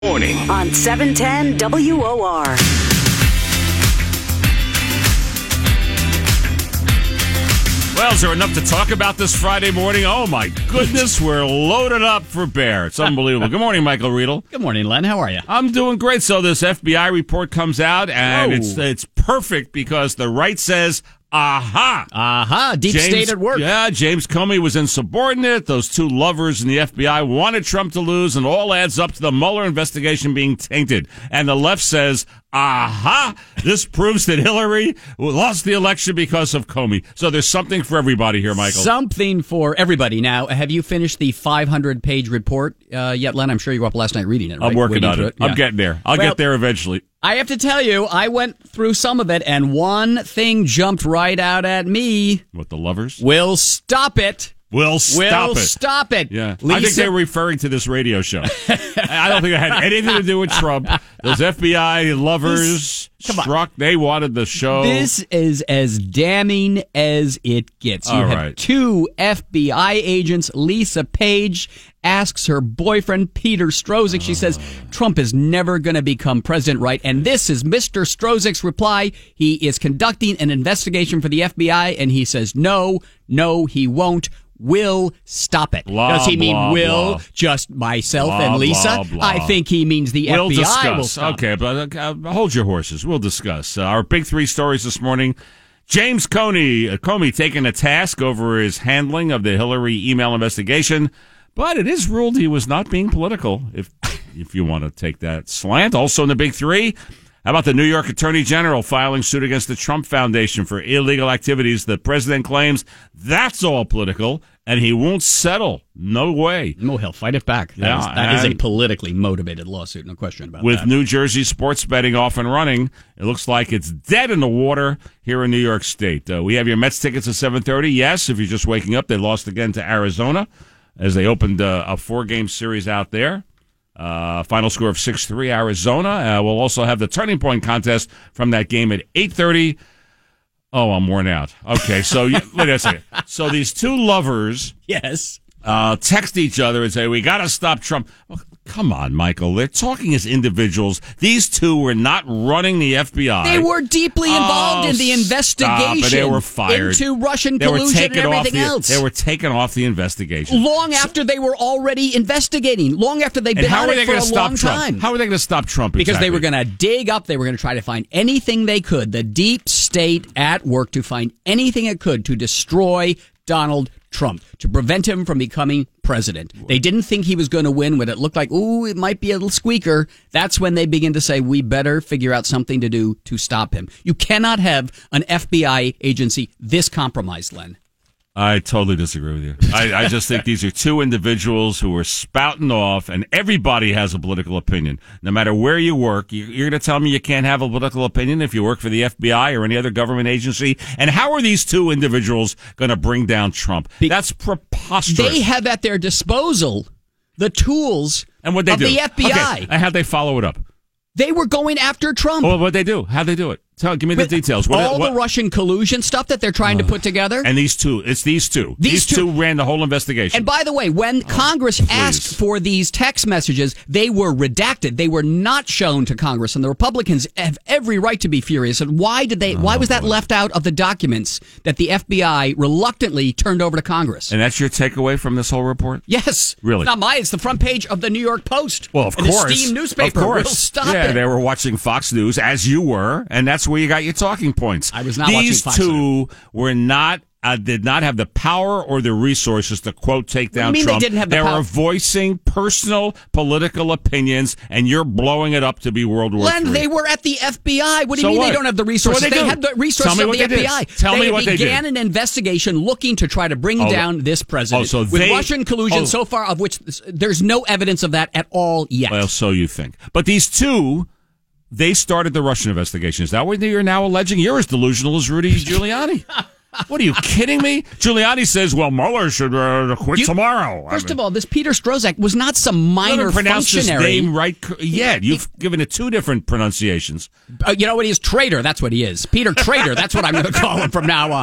Morning on 710 WOR. Well, is there enough to talk about this Friday morning? Oh, my goodness, we're loaded up for bear. It's unbelievable. Good morning, Michael Riedel. Good morning, Len. How are you? I'm doing great. So this FBI report comes out, and it's perfect because the right says, aha. Aha, deep state at work. Yeah, James Comey was insubordinate. Those two lovers in the FBI wanted Trump to lose, and all adds up to the Mueller investigation being tainted. And the left says, aha, this proves that Hillary lost the election because of Comey. So there's something for everybody here, Michael. Something for everybody. Now, have you finished the 500-page report yet, Len? I'm sure you were up last night reading it, right? I'm working on it. Yeah. I'm getting there. I'll get there eventually. I have to tell you, I went through some of it, and one thing jumped right out at me. What, the lovers? We'll stop it. We'll stop it. Yeah. I think they were referring to this radio show. I don't think it had anything to do with Trump. Those FBI lovers they wanted the show. This is as damning as it gets. You have two FBI agents. Lisa Page asks her boyfriend, Peter Strzok. She says, Trump is never going to become president, right? And this is Mr. Strzok's reply. He is conducting an investigation for the FBI, and he says, no, he won't. Will stop it. Does he mean will? Just myself and Lisa? I think he means the we'll FBI discuss. will stop. Okay, but hold your horses. We'll discuss. Our big three stories this morning. James Comey taking a task over his handling of the Hillary email investigation, but it is ruled he was not being political, if you want to take that slant. Also in the big three, how about the New York Attorney General filing suit against the Trump Foundation for illegal activities? The president claims that's all political, and he won't settle. No way. No, he'll fight it back. That is a politically motivated lawsuit, no question about that. With New Jersey sports betting off and running, it looks like it's dead in the water here in New York State. We have your Mets tickets at 7:30. Yes, if you're just waking up, they lost again to Arizona as they opened a 4-game series out there. Final score of 6-3, Arizona. We'll also have the Turning Point contest from that game at 8:30. Oh, I'm worn out. Okay, so wait a second. So these two lovers, text each other and say, "We got to stop Trump." Well, come on, Michael. They're talking as individuals. These two were not running the FBI. They were deeply involved in the investigation. They were fired into Russian collusion and everything else. They were taken off the investigation long after they were already investigating. Long after they'd been on it for a long time. How are they going to stop Trump? Because they were going to dig up. They were going to try to find anything they could. The deep state at work to find anything it could to destroy Donald Trump, to prevent him from becoming president. They didn't think he was going to win when it looked like, it might be a little squeaker. That's when they begin to say, we better figure out something to do to stop him. You cannot have an FBI agency this compromised, Len. I totally disagree with you. I just think these are two individuals who are spouting off, and everybody has a political opinion. No matter where you work, you're going to tell me you can't have a political opinion if you work for the FBI or any other government agency? And how are these two individuals going to bring down Trump? That's preposterous. They have at their disposal the tools of the FBI. Okay. And how'd they follow it up? They were going after Trump. Well, what'd they do? How'd they do it? Give me the details. The Russian collusion stuff that they're trying to put together. And these two. These two ran the whole investigation. And by the way, when Congress asked for these text messages, they were redacted. They were not shown to Congress. And the Republicans have every right to be furious. And why was that left out of the documents that the FBI reluctantly turned over to Congress? And that's your takeaway from this whole report? Yes. Really? It's not mine. It's the front page of the New York Post. Well, of course. An esteemed newspaper. Of course. We'll stop it. They were watching Fox News, as you were, and that's where you got your talking points. I was not watching Fox News. These two were not did not have the power or the resources to, quote, take down Trump. They didn't have the power? They were voicing personal political opinions, and you're blowing it up to be World War III. Len, they were at the FBI. What do you mean they don't have the resources? They had the resources of the FBI. Tell me what they did. They began an investigation looking to try to bring down this president with Russian collusion so far, of which there's no evidence of that at all yet. Well, so you think. But these two... They started the Russian investigation. Is that what you're now alleging? You're as delusional as Rudy Giuliani. What, are you kidding me? Giuliani says, well, Mueller should quit tomorrow. First of all, this Peter Strzok was not some minor functionary. His name right yet. You've given it two different pronunciations. You know what he is? Traitor. That's what he is. Peter Traitor. That's what I'm going to call him from now on.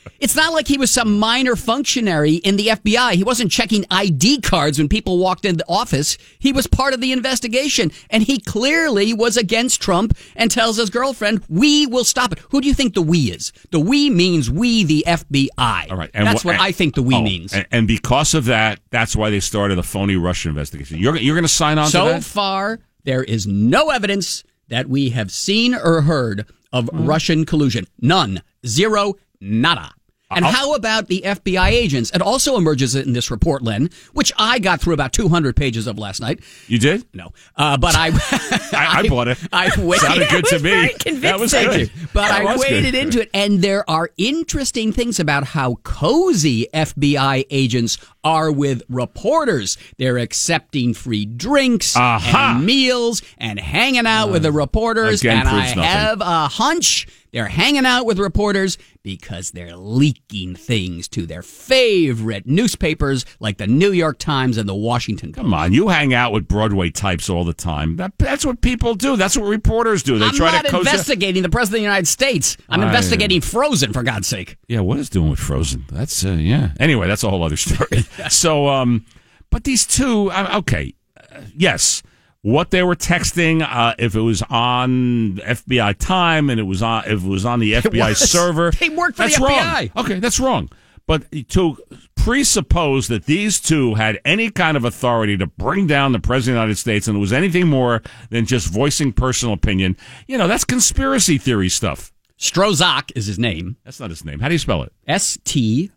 It's not like he was some minor functionary in the FBI. He wasn't checking ID cards when people walked into the office. He was part of the investigation, and he clearly was against Trump and tells his girlfriend, we will stop it. Who do you think the we is? The we means we, the FBI. All right. And that's what I think the we means. And because of that, that's why they started a phony Russia investigation. You're going to sign on to that? So far, there is no evidence that we have seen or heard of Russian collusion. None. Zero. Nada. And how about the FBI agents? It also emerges in this report, Len, which I got through about 200 pages of last night. You did? No. But I bought it. Sounded good to me. That was good. But I waded into it, and there are interesting things about how cozy FBI agents are with reporters. They're accepting free drinks and meals and hanging out with the reporters. Again, and I nothing. have a hunch they're hanging out with reporters because they're leaking things to their favorite newspapers like the New York Times and the Washington Post. Come on, you hang out with Broadway types all the time. That's what people do. That's what reporters do. They try to I'm not investigating the President of the United States. I'm investigating Frozen, for God's sake. Yeah, what is doing with Frozen? That's, yeah. Anyway, that's a whole other story. So, but these two, okay, yes. What they were texting, if it was on FBI time and if it was on the FBI server, they worked for that's the FBI. Wrong. Okay, that's wrong. But to presuppose that these two had any kind of authority to bring down the President of the United States and it was anything more than just voicing personal opinion, that's conspiracy theory stuff. Strozak is his name. That's not his name. How do you spell it? Strzok.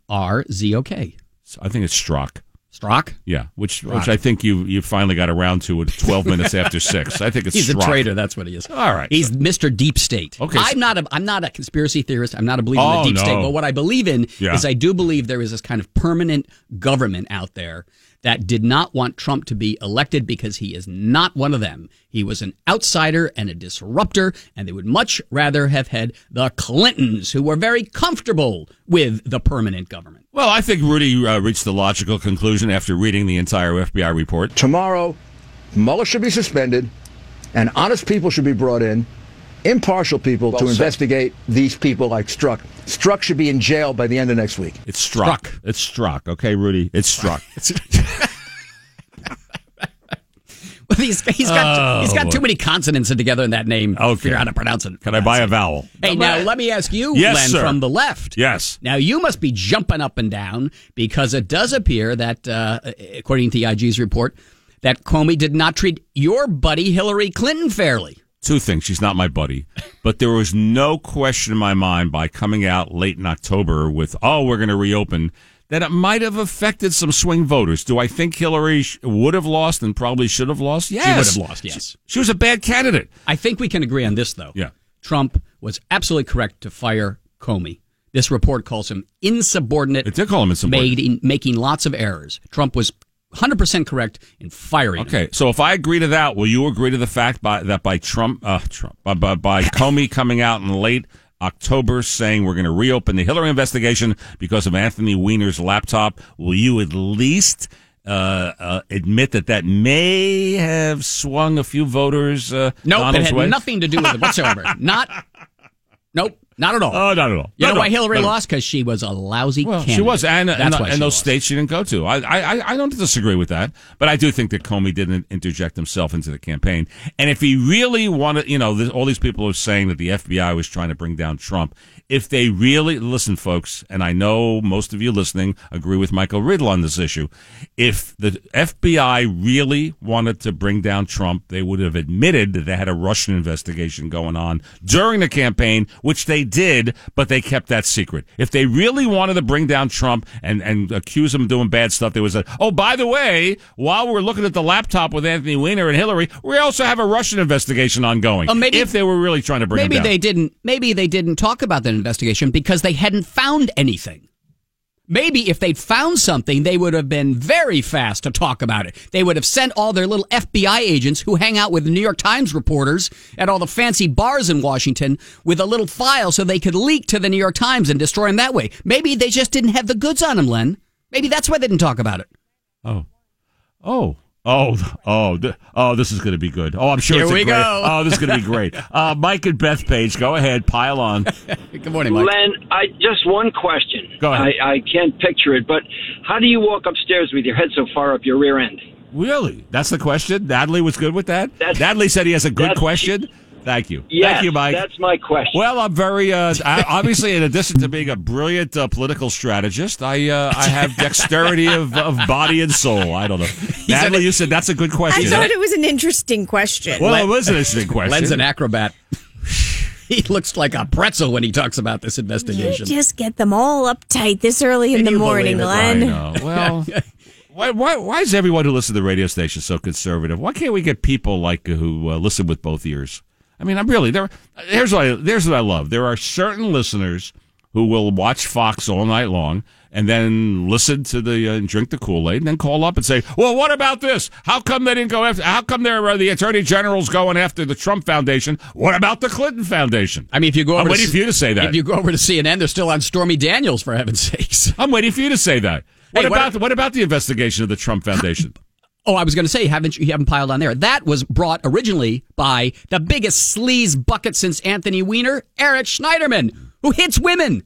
I think it's Strzok. Strzok? Yeah, which I think you finally got around to at 12 minutes after 6. I think it's He's Strzok. a traitor, that's what he is. All right. He's Mr. Deep State. Okay. I'm not a conspiracy theorist. I'm not a believer in the Deep State. But what I believe in is I do believe there is this kind of permanent government out there that did not want Trump to be elected because he is not one of them. He was an outsider and a disruptor, and they would much rather have had the Clintons, who were very comfortable with the permanent government. Well, I think Rudy reached the logical conclusion after reading the entire FBI report. Tomorrow, Mueller should be suspended, and honest people should be brought in, impartial people to investigate these people like Strzok. Strzok should be in jail by the end of next week. It's Strzok. It's Strzok. Okay, Rudy? It's Strzok. Well, he's got too many consonants together in that name to figure out how to pronounce it. Can I buy a vowel? Hey, now let me ask you, Yes, Len, sir. from the left. Yes. Now, you must be jumping up and down because it does appear that, according to the IG's report, that Comey did not treat your buddy Hillary Clinton fairly. Two things. She's not my buddy. But there was no question in my mind by coming out late in October with, we're going to reopen, that it might have affected some swing voters. Do I think Hillary would have lost and probably should have lost? Yes. She would have lost, yes. She was a bad candidate. I think we can agree on this, though. Yeah. Trump was absolutely correct to fire Comey. This report calls him insubordinate. It did call him insubordinate. Making lots of errors. Trump was 100% correct in firing him. Okay, so if I agree to that, will you agree to the fact by Comey coming out in late October saying we're going to reopen the Hillary investigation because of Anthony Weiner's laptop? Will you at least admit that may have swung a few voters? Nope, Donald's it had way? nothing to do with it whatsoever. Nope. Not at all. Oh, not at all. You know why Hillary lost? Because she was a lousy candidate. She was, and why those states she didn't go to. I don't disagree with that, but I do think that Comey didn't interject himself into the campaign. And if he really wanted, all these people are saying that the FBI was trying to bring down Trump. If they really, listen, folks, and I know most of you listening agree with Michael Riddle on this issue, if the FBI really wanted to bring down Trump, they would have admitted that they had a Russian investigation going on during the campaign, which they did, but they kept that secret. If they really wanted to bring down Trump and accuse him of doing bad stuff, they would say, by the way, while we're looking at the laptop with Anthony Weiner and Hillary, we also have a Russian investigation ongoing. If they were really trying to bring him down. Maybe they didn't talk about that investigation because they hadn't found anything. Maybe if they'd found something, they would have been very fast to talk about it. They would have sent all their little FBI agents who hang out with the New York Times reporters at all the fancy bars in Washington with a little file so they could leak to the New York Times and destroy them that way. Maybe they just didn't have the goods on them, Len. Maybe that's why they didn't talk about it. Oh. This is going to be good. Oh, I'm sure Here it's we great. go. Oh, this is going to be great. Mike and Bethpage, go ahead, pile on. Good morning, Mike. Len, just one question. Go ahead. I can't picture it, but how do you walk upstairs with your head so far up your rear end? Really? That's the question? Natalie was good with that? Natalie said he has a good question? Thank you. Yes, Thank you, Mike. That's my question. Well, I'm very obviously, in addition to being a brilliant political strategist, I have dexterity of body and soul. I don't know. Natalie, you said that's a good question. I thought it was an interesting question. Well, it was an interesting question. Len's an acrobat. He looks like a pretzel when he talks about this investigation. You just get them all uptight this early in the morning, I Len. know. Well, why is everyone who listens to the radio station so conservative? Why can't we get people like who listen with both ears? I mean, I'm really there. Here's what I love. There are certain listeners who will watch Fox all night long and then listen to and drink the Kool-Aid and then call up and say, "Well, what about this? How come they didn't go after? How come the Attorney General's going after the Trump Foundation? What about the Clinton Foundation?" I mean, if you go over, I'm waiting for you to say that. If you go over to CNN, they're still on Stormy Daniels, for heaven's sakes. I'm waiting for you to say that. Hey, What about the investigation of the Trump Foundation? Oh, I was going to say, you haven't piled on there. That was brought originally by the biggest sleaze bucket since Anthony Weiner, Eric Schneiderman, who hits women.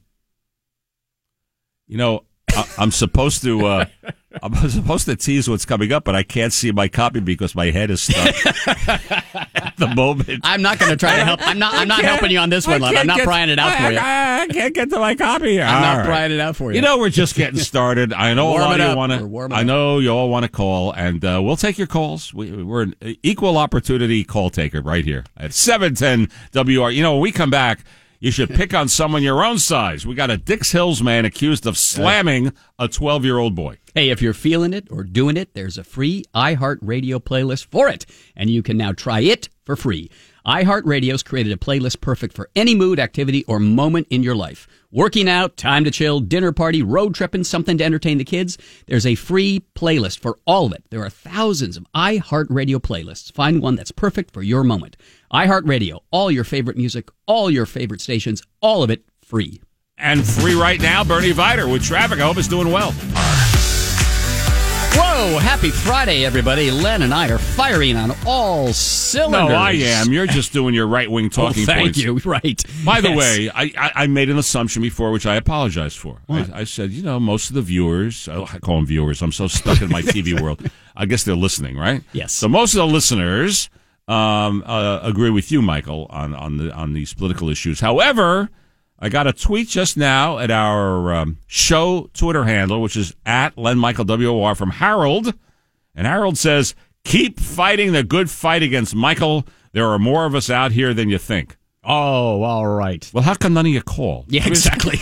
You know, I'm supposed to tease what's coming up, but I can't see my copy because my head is stuck at the moment. I'm not going to try to help. I'm not helping you on this one, Len. I'm not prying it out for you. I can't get to my copy here. I'm not prying it out for you. You know, we're just getting started. I know a lot of you want to. I know you all want to call, and we'll take your calls. We're an equal opportunity call taker right here at 710 WR. You know, when we come back, you should pick on someone your own size. We got a Dix Hills man accused of slamming a 12-year-old boy. Hey, if you're feeling it or doing it, there's a free iHeartRadio playlist for it, and you can now try it for free. iHeartRadio's created a playlist perfect for any mood, activity, or moment in your life. Working out, time to chill, dinner party, road tripping, something to entertain the kids. There's a free playlist for all of it. There are thousands of iHeartRadio playlists. Find one that's perfect for your moment. iHeartRadio, all your favorite music, all your favorite stations, all of it free. And free right now, Bernie Vider with traffic. I hope it's doing well. Whoa, happy Friday, everybody. Len and I are firing on all cylinders. No, I am. You're just doing your right-wing talking thank points. you. Right. By the way, I made an assumption before, which I apologize for. I said, you know, most of the viewers, I call them viewers. I'm so stuck in my TV world. I guess they're listening, right? Yes. So most of the listeners agree with you, Michael, on these political issues. However, I got a tweet just now at our show Twitter handle, which is at Len Michael WOR, from Harold. And Harold says, "Keep fighting the good fight against Michael. There are more of us out here than you think." Oh, all right. Well, how come none of you call? Yeah, exactly.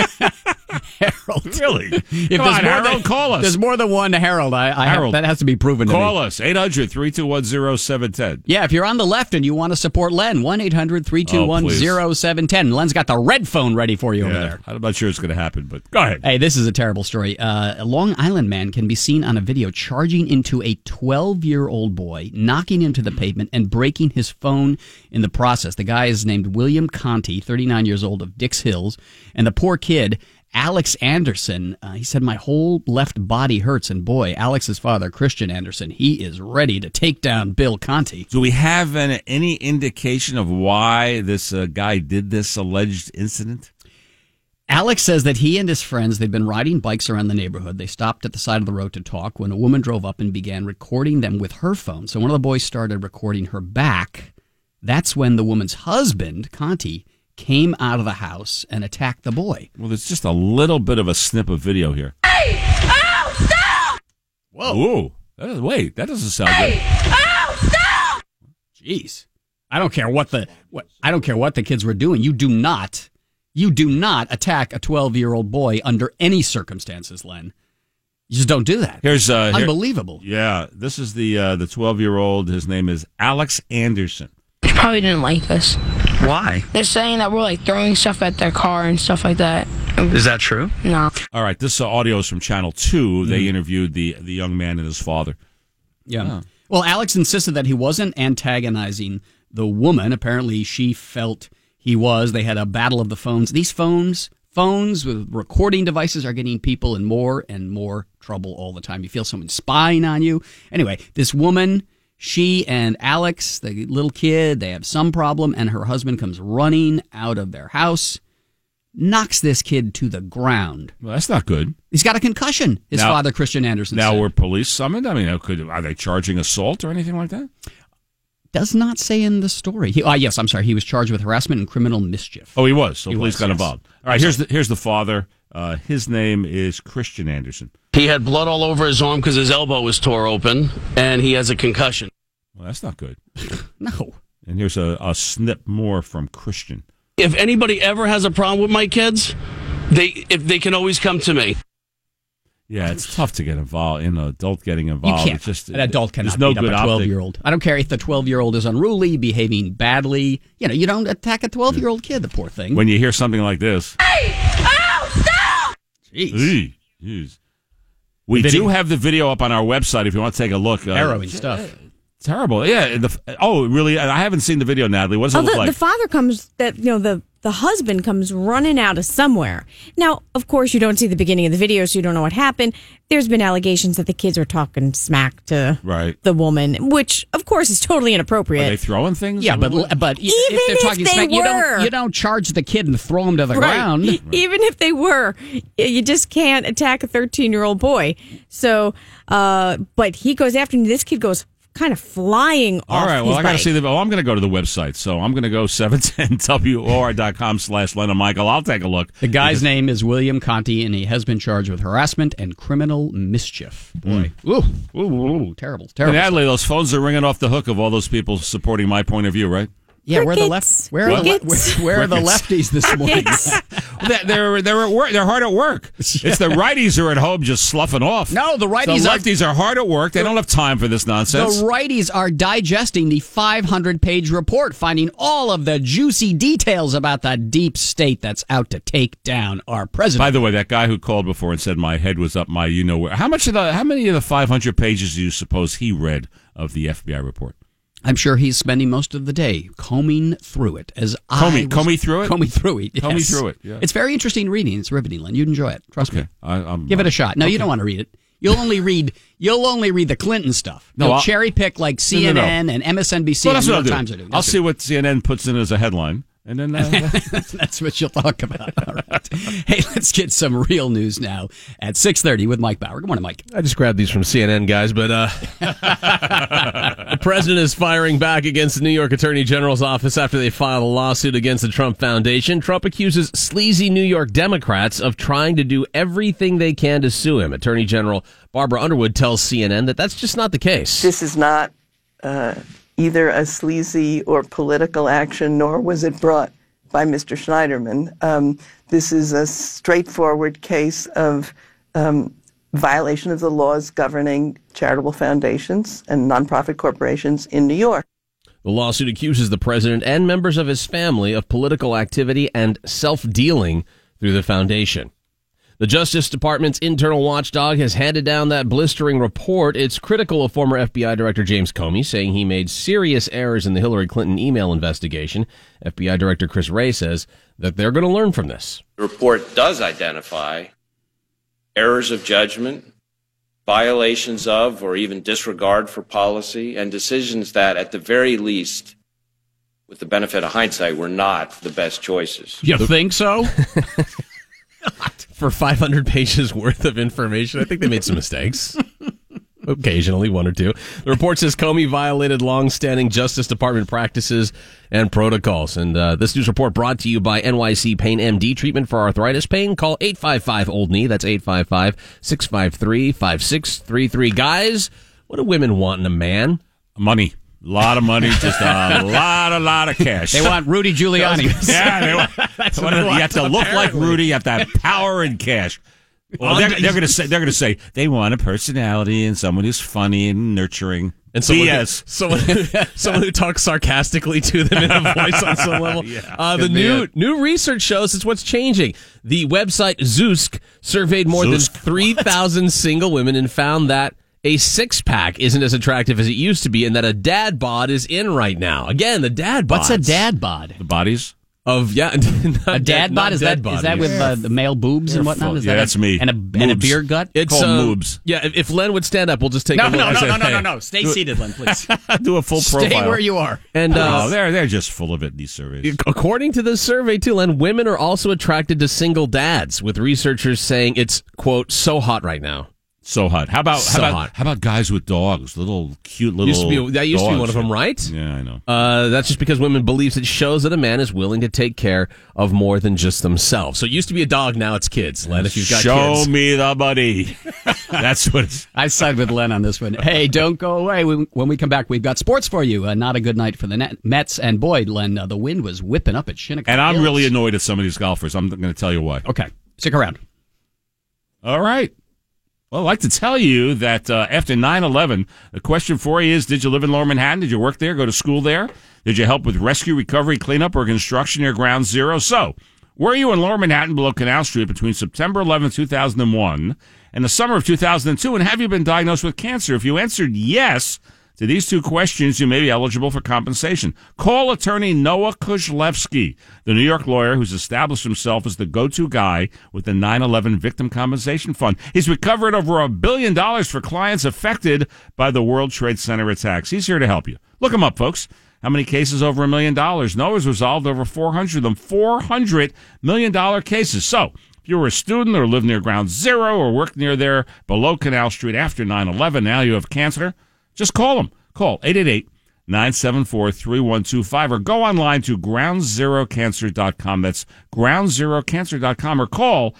Harold. Really? If Come on, Harold, call us. There's more than one Harold. Harold. That has to be proven to me. Call us, 800-321-0710. Yeah, if you're on the left and you want to support Len, 1-800-321-0710. Len's got the red phone ready for you over there. I'm not sure it's going to happen, but go ahead. Hey, this is a terrible story. A Long Island man can be seen on a video charging into a 12-year-old boy, knocking him to the pavement, and breaking his phone in the process. The guy is named William Conti, 39 years old, of Dix Hills, and the poor kid, Alex Anderson, he said, "My whole left body hurts." And boy, Alex's father, Christian Anderson, he is ready to take down Bill Conti. Do we have any indication of why this guy did this alleged incident? Alex says that he and his friends, they've been riding bikes around the neighborhood. They stopped at the side of the road to talk when a woman drove up and began recording them with her phone. So one of the boys started recording her back. That's when the woman's husband, Conti, came out of the house and attacked the boy. Well, there's just a little bit of a snip of video here. Hey! Oh, stop! Whoa. Ooh. That doesn't sound good. Oh, stop! Jeez. I don't care what the kids were doing. You do not attack a 12-year-old boy under any circumstances, Len. You just don't do that. Here's unbelievable. Yeah, this is the 12-year-old. His name is Alex Anderson. They probably didn't like us. Why? They're saying that we're like throwing stuff at their car and stuff like that. Is that true? No. All right, this audio is from Channel 2. They interviewed the young man and his father. Yeah. Oh. Well, Alex insisted that he wasn't antagonizing the woman. Apparently, she felt he was. They had a battle of the phones. These phones, phones with recording devices are getting people in more and more trouble all the time. You feel someone spying on you. Anyway, this woman, she and Alex, the little kid, they have some problem, and her husband comes running out of their house, knocks this kid to the ground. Well, that's not good. He's got a concussion, his father, Christian Anderson, Now, said. were police summoned? I mean, are they charging assault or anything like that? Does not say in the story. He was charged with harassment and criminal mischief. Oh, he was. So police got yes. involved. All right, here's the father. His name is Christian Anderson. He had blood all over his arm because his elbow was tore open, and he has a concussion. Well, that's not good. No. And here's a snip more from Christian. If anybody ever has a problem with my kids, they can always come to me. Yeah, it's tough to get involved in an adult getting involved. You can't. It's just, An adult cannot no beat up good a 12-year-old. I don't care if the 12-year-old is unruly, behaving badly. You don't attack a 12-year-old kid, the poor thing. When you hear something like this. Hey! Oh, stop! Jeez. Jeez. We do have the video up on our website if you want to take a look. Harrowing stuff. Terrible. Yeah. Really? I haven't seen the video, Natalie. What does it look like? The father comes, the husband comes running out of somewhere. Now, of course, you don't see the beginning of the video, so you don't know what happened. There's been allegations that the kids are talking smack to the woman, which, of course, is totally inappropriate. Are they throwing things? Yeah, but if they're talking smack, you don't charge the kid and throw him to the ground. Right. Even if they were, you just can't attack a 13-year-old boy. So, but he goes after him. This kid goes kind of flying off. All right, well, I got to bike. see I'm going to go to the website, so I'm going to go 710WOR.com/Len and Michael. I'll take a look. The guy's name is William Conti, and he has been charged with harassment and criminal mischief. Boy. Ooh, terrible. And Natalie, those phones are ringing off the hook of all those people supporting my point of view, right? Yeah, where are the lefties this morning? They're at work. They're hard at work. It's the righties who are at home just sloughing off. No, the righties. The lefties are hard at work. They don't have time for this nonsense. The righties are digesting the 500-page report, finding all of the juicy details about the deep state that's out to take down our president. By the way, that guy who called before and said my head was up my you-know-where. How many of the 500 pages do you suppose he read of the FBI report? I'm sure he's spending most of the day combing through it. Combing through it? Combing through it, yes. Combing through it, yeah. It's very interesting reading. It's riveting, Len. You'd enjoy it. Trust me. Give it a shot. No, you don't want to read it. You'll only read the Clinton stuff. You'll cherry pick like CNN and MSNBC and New York Times are doing. I'll see what CNN puts in as a headline. And then that's what you'll talk about. All right. Hey, let's get some real news now at 6:30 with Mike Bauer. Good morning, Mike. I just grabbed these from CNN, guys, but the president is firing back against the New York Attorney General's office after they filed a lawsuit against the Trump Foundation. Trump accuses sleazy New York Democrats of trying to do everything they can to sue him. Attorney General Barbara Underwood tells CNN that that's just not the case. This is not either a sleazy or political action, nor was it brought by Mr. Schneiderman. This is a straightforward case of violation of the laws governing charitable foundations and nonprofit corporations in New York. The lawsuit accuses the president and members of his family of political activity and self-dealing through the foundation. The Justice Department's internal watchdog has handed down that blistering report. It's critical of former FBI Director James Comey, saying he made serious errors in the Hillary Clinton email investigation. FBI Director Chris Wray says that they're going to learn from this. The report does identify errors of judgment, violations of or even disregard for policy, and decisions that, at the very least, with the benefit of hindsight, were not the best choices. You think so? For 500 pages worth of information, I think they made some mistakes. Occasionally, one or two. The report says Comey violated long-standing Justice Department practices and protocols. And this news report brought to you by NYC Pain MD. Treatment for arthritis pain. Call 855-OLD-KNEE. That's 855-653-5633. Guys, what do women want in a man? Money. A lot of money, just a lot of cash. They want Rudy Giuliani. Yeah, they want. You have to look like Rudy. You have to have power and cash. Well, they're going to say they want a personality and someone who's funny and nurturing. And someone who talks sarcastically to them in a voice on some level. Yeah, the new research shows it's what's changing. The website Zoosk surveyed more than 3,000 single women and found that a six-pack isn't as attractive as it used to be, and that a dad bod is in right now. Again, the dad bod. What's a dad bod? The bodies? Of a dad bod? Is that with the male boobs and whatnot? Is that that's me. And a beer gut? It's called moobs. Yeah, if Len would stand up, we'll just take a look. No. Stay seated, Len, please. Do a full profile. Stay where you are. And they're just full of it, these surveys. According to this survey, too, Len, women are also attracted to single dads, with researchers saying it's, quote, so hot right now. So hot. How about guys with dogs? Cute little that used to be one of them, right? Yeah, I know. That's just because women believes it shows that a man is willing to take care of more than just themselves. So it used to be a dog, now it's kids. Len, if you've got kids. Show me the money. That's what it's... I side with Len on this one. Hey, don't go away. When we come back, we've got sports for you. Not a good night for the Mets. And boy, Len, the wind was whipping up at Shinnecock And I'm Hills. really annoyed at some of these golfers. I'm going to tell you why. Okay. Stick around. All right. Well, I'd like to tell you that after 9/11, the question for you is, did you live in Lower Manhattan? Did you work there, go to school there? Did you help with rescue, recovery, cleanup, or construction near Ground Zero? So, were you in Lower Manhattan below Canal Street between September 11, 2001 and the summer of 2002? And have you been diagnosed with cancer? If you answered yes to these two questions, you may be eligible for compensation. Call attorney Noah Kozlowski, the New York lawyer who's established himself as the go-to guy with the 9/11 Victim Compensation Fund. He's recovered over $1 billion for clients affected by the World Trade Center attacks. He's here to help you. Look him up, folks. How many cases over $1 million? Noah's resolved over 400 of them. $400 million cases. So, if you were a student or lived near Ground Zero or worked near there below Canal Street after 9/11, now you have cancer, just call them. Call 888-974-3125 or go online to groundzerocancer.com. That's groundzerocancer.com or call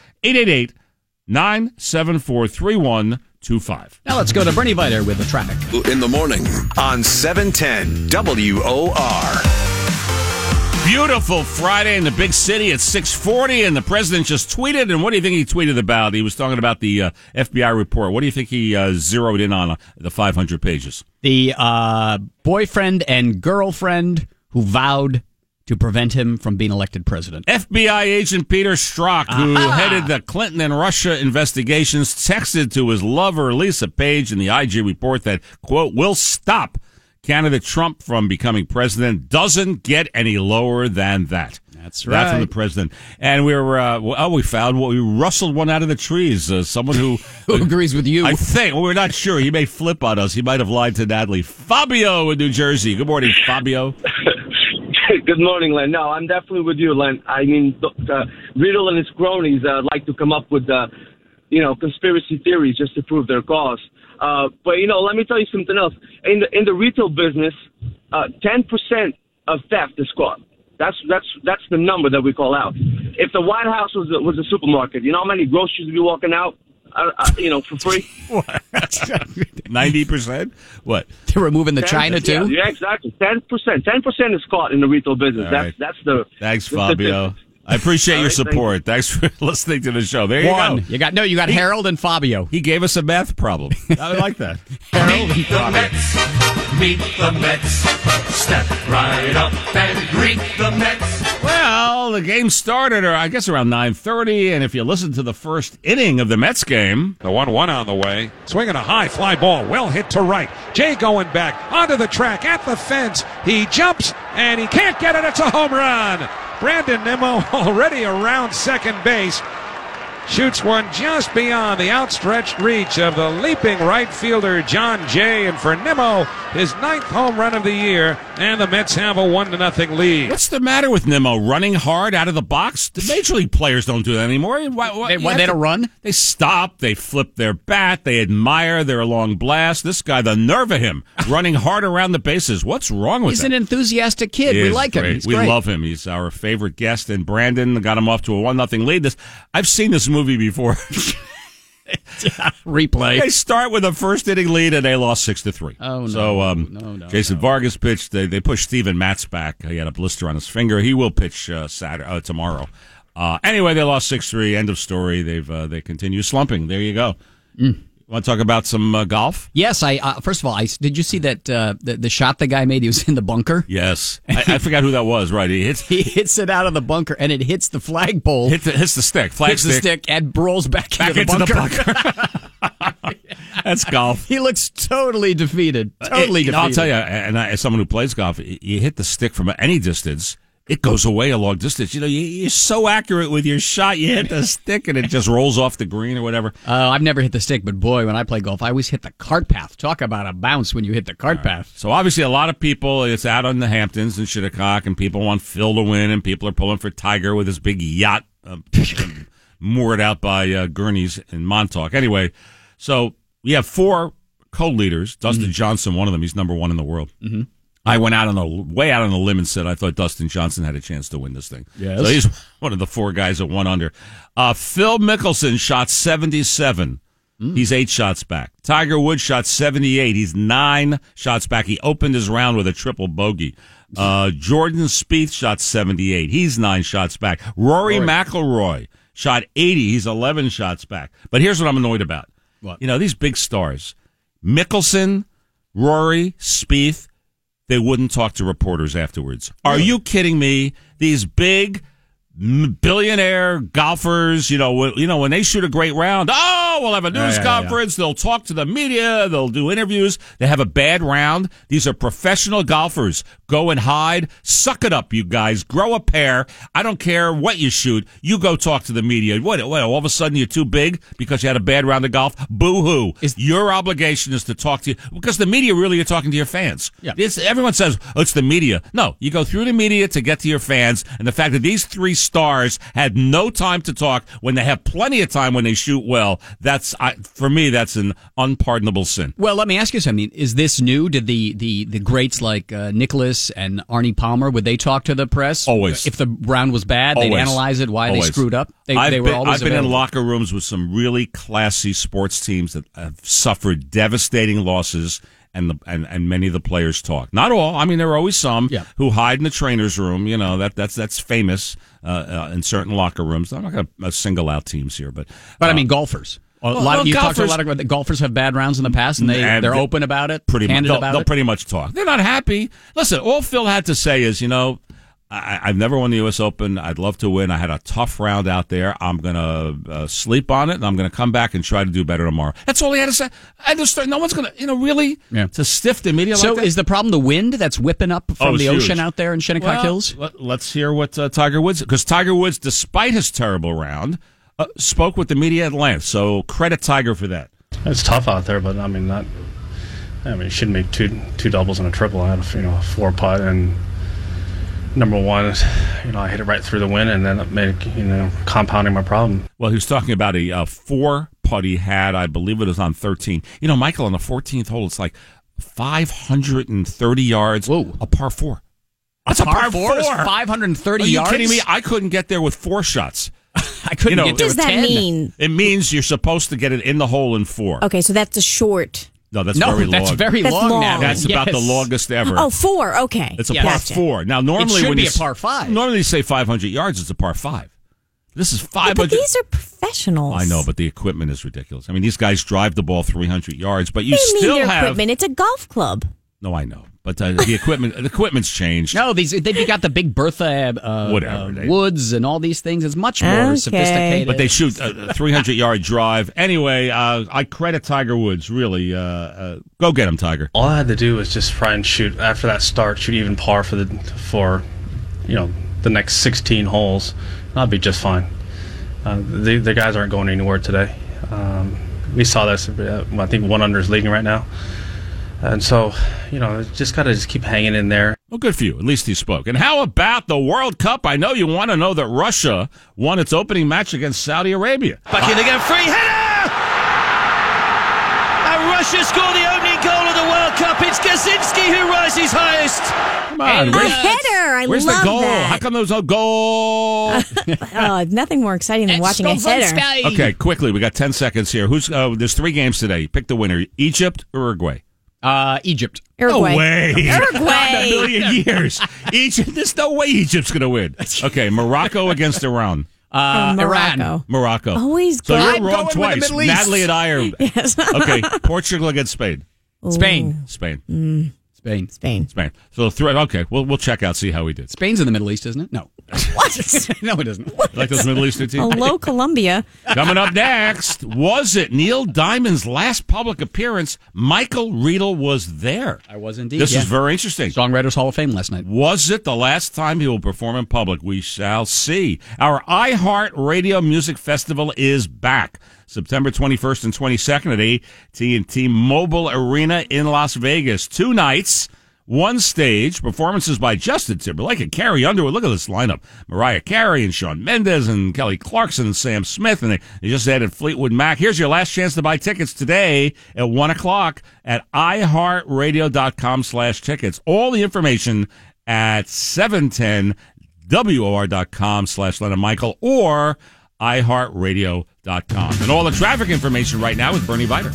888-974-3125. Now let's go to Bernie Viter with the traffic. In the morning on 710 WOR. Beautiful Friday in the big city at 6:40, and the president just tweeted. And what do you think he tweeted about? He was talking about the FBI report. What do you think he zeroed in on the 500 pages? The boyfriend and girlfriend who vowed to prevent him from being elected president. FBI agent Peter Strzok, who headed the Clinton and Russia investigations, texted to his lover, Lisa Page, in the IG report that, quote, will stop candidate Trump from becoming president. Doesn't get any lower than that. That's right. That from the president. And we rustled one out of the trees. Someone who agrees with you. I think. Well, we're not sure. He may flip on us. He might have lied to Natalie. Fabio in New Jersey. Good morning, Fabio. Good morning, Len. No, I'm definitely with you, Len. I mean, Riddle and his cronies like to come up with, conspiracy theories just to prove their cause. But let me tell you something else. In the retail business, 10% of theft is caught. That's the number that we call out. If the White House was a supermarket, you know how many groceries would be walking out, for free? 90%? What? They're removing the China too? Yeah, exactly. 10%. 10% is caught in the retail business. That's the. Thanks, Fabio. I appreciate your support. Thanks for listening to the show. There you go. You got Harold and Fabio. He gave us a math problem. I like that. Harold and Fabio. Meet the Mets. Step right up and greet the Mets. Well, the game started, I guess, around 9:30, and if you listen to the first inning of the Mets game, the 1-1 on the way, swinging a high fly ball, well hit to right. Jay going back onto the track at the fence. He jumps and he can't get it. It's a home run. Brandon Nimmo already around second base. Shoots one just beyond the outstretched reach of the leaping right fielder John Jay. And for Nimmo, his 9th home run of the year, and the Mets have a 1-0 lead. What's the matter with Nimmo? Running hard out of the box? The Major League players don't do that anymore. They don't run? They stop, they flip their bat, they admire their long blast. This guy, the nerve of him, running hard around the bases. What's wrong with He's that? an enthusiastic kid. We like him. He's we great. love him. He's our favorite guest. And Brandon got him off to a 1-0 lead. I've seen this movie before. Replay. They start with a first inning lead and they lost 6-3. Oh no! So Jason Vargas pitched. They pushed Steven Matz back. He had a blister on his finger. He will pitch tomorrow. Anyway, they lost 6-3. End of story. They continue slumping. There you go. Want to talk about some golf? Yes. First of all, did you see that the shot the guy made? He was in the bunker. Yes, I forgot who that was. Right, he hits it out of the bunker and it hits the flagpole. Hits the stick. Hits the stick and rolls back into the bunker. That's golf. He looks totally defeated. Defeated. I'll tell you, and as someone who plays golf, you hit the stick from any distance. it goes away a long distance. You know, you're so accurate with your shot. You hit the stick and it just rolls off the green or whatever. I've never hit the stick, but boy, when I play golf, I always hit the cart path. Talk about a bounce when you hit the cart path. So obviously a lot of people, it's out on the Hamptons and Shinnecock, and people want Phil to win, and people are pulling for Tiger with his big yacht moored out by Gurney's in Montauk. Anyway, so we have 4 co-leaders. Dustin Johnson, one of them. He's number 1 in the world. Mm-hmm. I went way out on the limb and said I thought Dustin Johnson had a chance to win this thing. Yes. So he's one of the 4 guys at 1 under. Phil Mickelson shot 77. He's 8 shots back. Tiger Woods shot 78. He's 9 shots back. He opened his round with a triple bogey. Jordan Spieth shot 78. He's 9 shots back. Rory McIlroy shot 80. He's 11 shots back. But here's what I'm annoyed about. What? You know, these big stars, Mickelson, Rory, Spieth, they wouldn't talk to reporters afterwards. Are you kidding me? These big billionaire golfers, you know, when they shoot a great round, we'll have a news conference. They'll talk to the media. They'll do interviews. They have a bad round. These are professional golfers. Go and hide. Suck it up, you guys. Grow a pair. I don't care what you shoot. You go talk to the media. What all of a sudden you're too big because you had a bad round of golf? Boo-hoo. Your obligation is to talk to you, because the media really are talking to your fans. Yeah. Everyone says, it's the media. No, you go through the media to get to your fans, and the fact that these 3 stars had no time to talk when they have plenty of time when they shoot well, for me, that's an unpardonable sin. Well, let me ask you something. Is this new? Did the greats like Nicholas and Arnie Palmer, would they talk to the press? Always. If the round was bad, they'd analyze it, why they screwed up? They were always I've been available. in locker rooms with some really classy sports teams that have suffered devastating losses, and many of the players talk. Not all. I mean, there are always some who hide in the trainer's room. You know, that's famous in certain locker rooms. I'm not going to single out teams here, but I mean golfers. You talked to a lot of golfers have bad rounds in the past, and they're open about it, they'll pretty much talk. They're not happy. Listen, all Phil had to say is, you know, I've never won the U.S. Open. I'd love to win. I had a tough round out there. I'm going to sleep on it, and I'm going to come back and try to do better tomorrow. That's all he had to say. No one's going to, really, to stiff the media like that. So is the problem the wind that's whipping up from the ocean out there in Shinnecock Hills? Let's hear what Tiger Woods, because Tiger Woods, despite his terrible round, spoke with the media at length. So credit Tiger for that. It's tough out there, but it shouldn't be two doubles and a triple. I had a 4-putt, and number one is, I hit it right through the wind, and then it made compounding my problem. Well, he was talking about a 4-putt he had. I believe it was on 13. Michael, on the 14th hole, it's like 530 yards. Whoa. A par 4. That's a par 4? 530 yards? Are you kidding me? I couldn't get there with 4 shots. I couldn't get there with 10. What does that 10. mean? It means you're supposed to get it in the hole in 4. Okay, so that's a short. No, that's very long. That's very long now. That's about the longest ever. Oh, 4. Okay. It's a par 4. Now, normally it should when be you a par 5. Normally you say 500 yards, it's a par 5. This is 500. But these are professionals. I know, but the equipment is ridiculous. I mean, these guys drive the ball 300 yards, but you What do you still mean have equipment. It's a golf club. No, I know, but the equipment's changed. No, they've got the big Bertha Woods and all these things. It's much more sophisticated. But they shoot a 300-yard drive. Anyway, I credit Tiger Woods, really. Go get him, Tiger. All I had to do was just try and shoot, after that start, shoot even par for the next 16 holes. And I'll be just fine. The guys aren't going anywhere today. We saw this. I think 1 under is leading right now. And so, just got to keep hanging in there. Well, good for you. At least he spoke. And how about the World Cup? I know you want to know that Russia won its opening match against Saudi Arabia. Back in again, free header! And Russia score the opening goal of the World Cup. It's Gazinski who rises highest. Come on. A header. Where's love the goal? that. How come there's no goal? Nothing more exciting than watching a header. Okay, quickly. We got 10 seconds here. There's 3 games today. Pick the winner. Egypt or Uruguay? Egypt. Uruguay. No way. Uruguay. Not in a million years. Egypt. There's no way Egypt's going to win. Okay, Morocco against Iran. Morocco. Morocco. Always So good. you're wrong twice. Natalie and I are. Yes. Okay, Portugal against Spain. Spain. Spain. Spain. Spain. So okay, we'll check out, see how he did. Spain's in the Middle East, isn't it? No. What? No, it isn't. You like those Middle Eastern teams? Hello, Colombia. Coming up next, was it Neil Diamond's last public appearance? Michael Riedel was there. I was indeed. This is very interesting. Songwriters Hall of Fame last night. Was it the last time he will perform in public? We shall see. Our iHeart Radio Music Festival is back. September 21st and 22nd at AT&T Mobile Arena in Las Vegas. 2 nights, 1 stage, performances by Justin Timberlake and Carrie Underwood. Look at this lineup. Mariah Carey and Shawn Mendes and Kelly Clarkson and Sam Smith. And they just added Fleetwood Mac. Here's your last chance to buy tickets today at 1 o'clock at iHeartRadio.com/tickets. All the information at 710WOR.com/Len and Michael or iHeartRadio.com. And all the traffic information right now with Bernie Viter.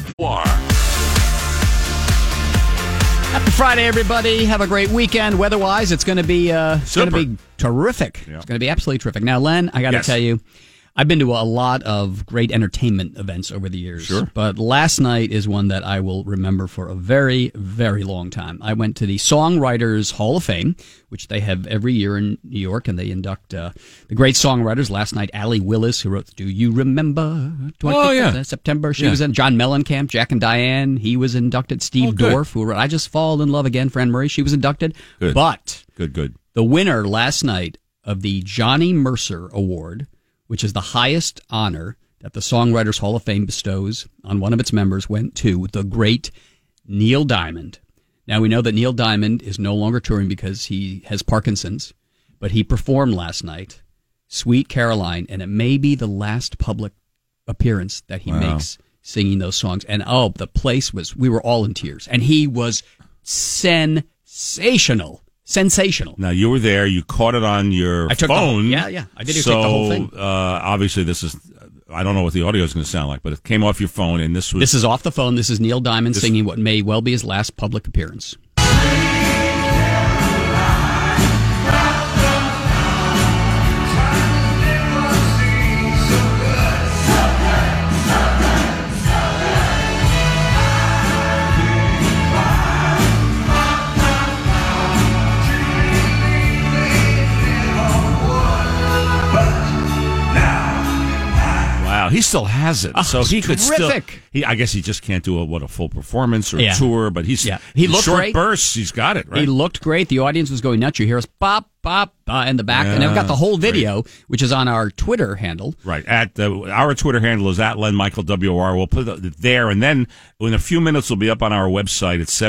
Happy Friday, everybody. Have a great weekend. Weather-wise, it's going to be terrific. Yeah. It's going to be absolutely terrific. Now, Len, I got to tell you, I've been to a lot of great entertainment events over the years. Sure. But last night is one that I will remember for a very, very long time. I went to the Songwriters Hall of Fame, which they have every year in New York, and they induct the great songwriters. Last night, Allie Willis, who wrote Do You Remember 25th September? She was in. John Mellencamp, Jack and Diane, he was inducted. Steve Dorff, who wrote I Just Fall in Love Again, Fran Murray, she was inducted. Good. But Good. The winner last night of the Johnny Mercer Award, which is the highest honor that the Songwriters Hall of Fame bestows on one of its members, went to the great Neil Diamond. Now, we know that Neil Diamond is no longer touring because he has Parkinson's, but he performed last night, Sweet Caroline, and it may be the last public appearance that he makes singing those songs. And, the place we were all in tears. And he was sensational. Sensational. Now, you were there. You caught it on your phone. Yeah. I did take the whole thing. Obviously, this is, I don't know what the audio is going to sound like, but it came off your phone, and this was... This is off the phone. This is Neil Diamond singing what may well be his last public appearance. He still has it, so he could terrific. I guess he just can't do a full performance or a tour, but he looked short great. bursts. He's got it right. He looked great. The audience was going nuts. You hear us bop bop in the back, and I've got the whole video, which is on our Twitter handle. Right at our Twitter handle is at Len Michael WOR. We'll put it there, and then in a few minutes, it'll be up on our website at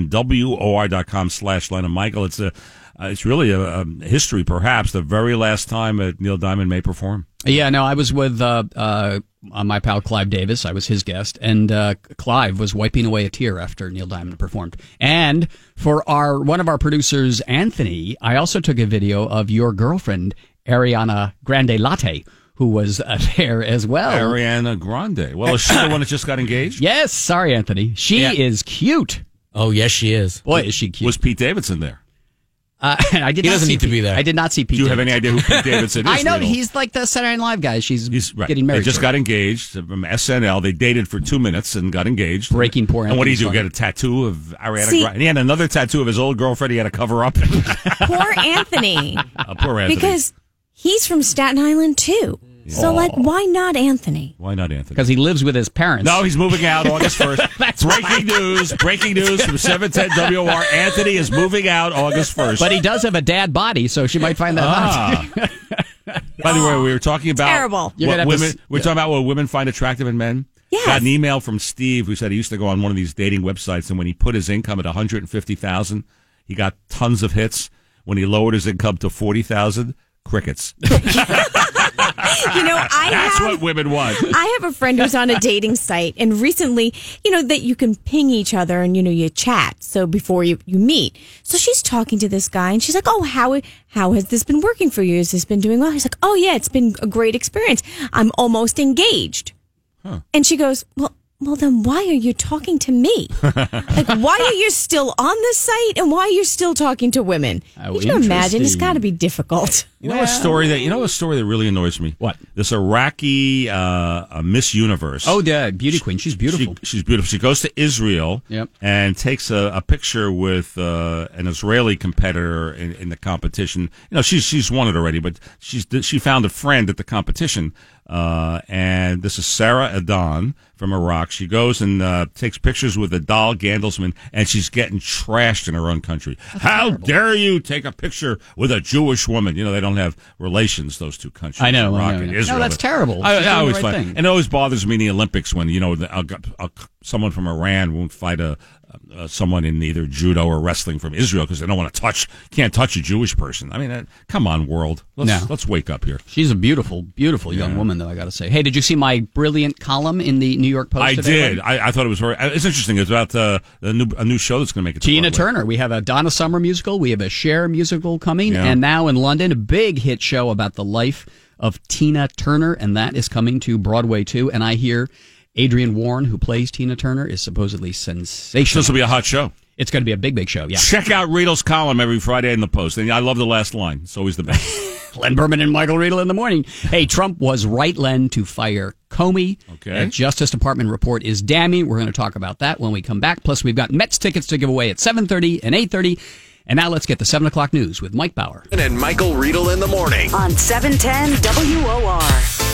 710WOR.com/Len and Michael. It's really a history, perhaps the very last time Neil Diamond may perform. Yeah, no, I was with my pal Clive Davis. I was his guest, and Clive was wiping away a tear after Neil Diamond performed. And for one of our producers, Anthony, I also took a video of your girlfriend, Ariana Grande Latte, who was there as well. Ariana Grande. Well, is she the one that just got engaged? Yes, sorry, Anthony. She is cute. Oh, yes, she is. Boy, is she cute. Was Pete Davidson there? He doesn't need to be there. I did not see Pete. Do you have any idea who Pete Davidson is? I know he's like the Saturday Night Live guy. He's right. getting married. They just got engaged from SNL. They dated for 2 minutes and got engaged. Breaking poor. And what do you do? Get a tattoo of Ariana Grande? He had another tattoo of his old girlfriend. He had to cover up. Poor Anthony. Poor Anthony. Because he's from Staten Island too. Yeah. So, why not Anthony? Why not Anthony? Because he lives with his parents. No, he's moving out August 1st. That's breaking news from 710 WOR. Anthony is moving out August 1st. But he does have a dad body, so she might find that hot. By the way, we were talking about terrible. We're talking about what women find attractive in men. Yes. Got an email from Steve who said he used to go on one of these dating websites, and when he put his income at $150,000, he got tons of hits. When he lowered his income to $40,000, crickets. That's what women want. I have a friend who's on a dating site, and recently, that you can ping each other and, you chat. So before you meet. So she's talking to this guy, and she's like, oh, how has this been working for you? Has this been doing well? He's like, oh, yeah, it's been a great experience. I'm almost engaged. Huh. And she goes, well, Well, then why are you talking to me? Like, why are you still on the site, and why are you still talking to women? Can you imagine? It's got to be difficult. You know a story that really annoys me? What? This Iraqi Miss Universe. Oh, the beauty queen. She's beautiful. She's beautiful. She goes to Israel and takes a picture with an Israeli competitor in the competition. You know, she's won it already, but she found a friend at the competition. And this is Sarah Adan from Iraq. She goes and takes pictures with Adal Gandelsman, and she's getting trashed in her own country. How dare you take a picture with a Jewish woman? You know, they don't have relations, those two countries. I know. Iraq and Israel. No, that's terrible. I always find, and it always bothers me in the Olympics when, you know, someone from Iran won't fight someone in either judo or wrestling from Israel because they don't want to can't touch a Jewish person. I mean, come on, world. Let's wake up here. She's a beautiful, beautiful young woman, though, I got to say. Hey, did you see my brilliant column in the New York Post today? I did. I thought it was it's interesting. It's about a new show that's going to make it to Tina Broadway. Turner. We have a Donna Summer musical. We have a Cher musical coming. And now in London, a big hit show about the life of Tina Turner, and that is coming to Broadway, too. And I hear Adrienne Warren, who plays Tina Turner, is supposedly sensational. This will be a hot show. It's going to be a big, big show, yeah. Check out Riedel's column every Friday in the Post. And I love the last line. It's always the best. Len Berman and Michael Riedel in the morning. Hey, Trump was right, Len, to fire Comey. Okay. The Justice Department report is damning. We're going to talk about that when we come back. Plus, we've got Mets tickets to give away at 7:30 and 8:30. And now let's get the 7 o'clock news with Mike Bauer. And Michael Riedel in the morning. On 710 WOR.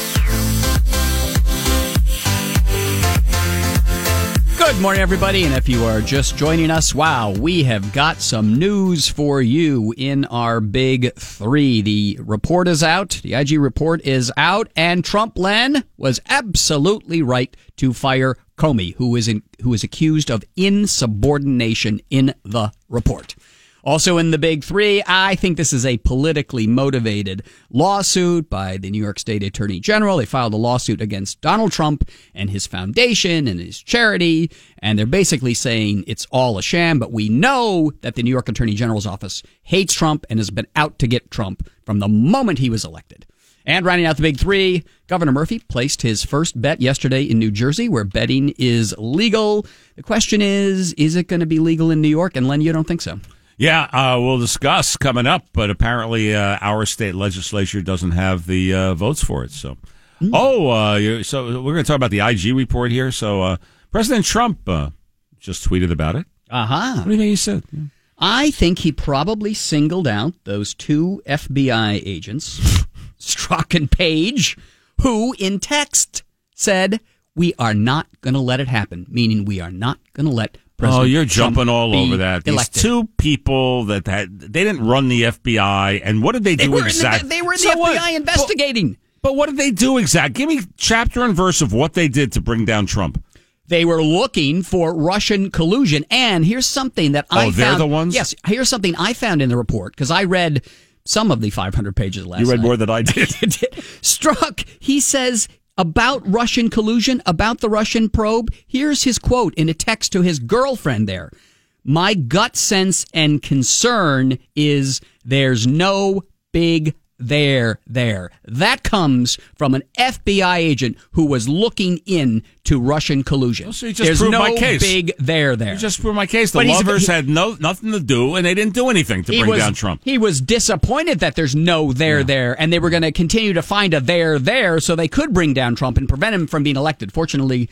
Good morning, everybody. And if you are just joining us, wow, we have got some news for you in our big three. The report is out. The IG report is out. And Trump, Len, was absolutely right to fire Comey, who is accused of insubordination in the report. Also in the big three, I think this is a politically motivated lawsuit by the New York State Attorney General. They filed a lawsuit against Donald Trump and his foundation and his charity, and they're basically saying it's all a sham, but we know that the New York Attorney General's office hates Trump and has been out to get Trump from the moment he was elected. And rounding out the big three, Governor Murphy placed his first bet yesterday in New Jersey, where betting is legal. The question is it going to be legal in New York? And Len, you don't think so? Yeah, we'll discuss coming up, but apparently our state legislature doesn't have the votes for it. So, so we're going to talk about the IG report here. So President Trump just tweeted about it. Uh-huh. What do you think he said? I think he probably singled out those two FBI agents, Strzok and Page, who in text said, "We are not going to let it happen," meaning we are not going to let President you're Trump jumping all over that. Elected. These two people they didn't run the FBI, and what did they do exactly? They were in the FBI investigating. But what did they do exactly? Give me chapter and verse of what they did to bring down Trump. They were looking for Russian collusion. And here's something that I found. Oh, they're the ones? Yes, here's something I found in the report, because I read some of the 500 pages last night. You read more than I did. Strzok, he says, about Russian collusion, about the Russian probe, here's his quote in a text to his girlfriend there. "My gut sense and concern is there's no big there. That comes from an FBI agent who was looking into Russian collusion. Well, so you just There's proved no my case. big there. You just proved my case. The But lovers had nothing to do, and they didn't do anything to bring down Trump. He was disappointed that there's no there, and they were going to continue to find a there so they could bring down Trump and prevent him from being elected. Fortunately,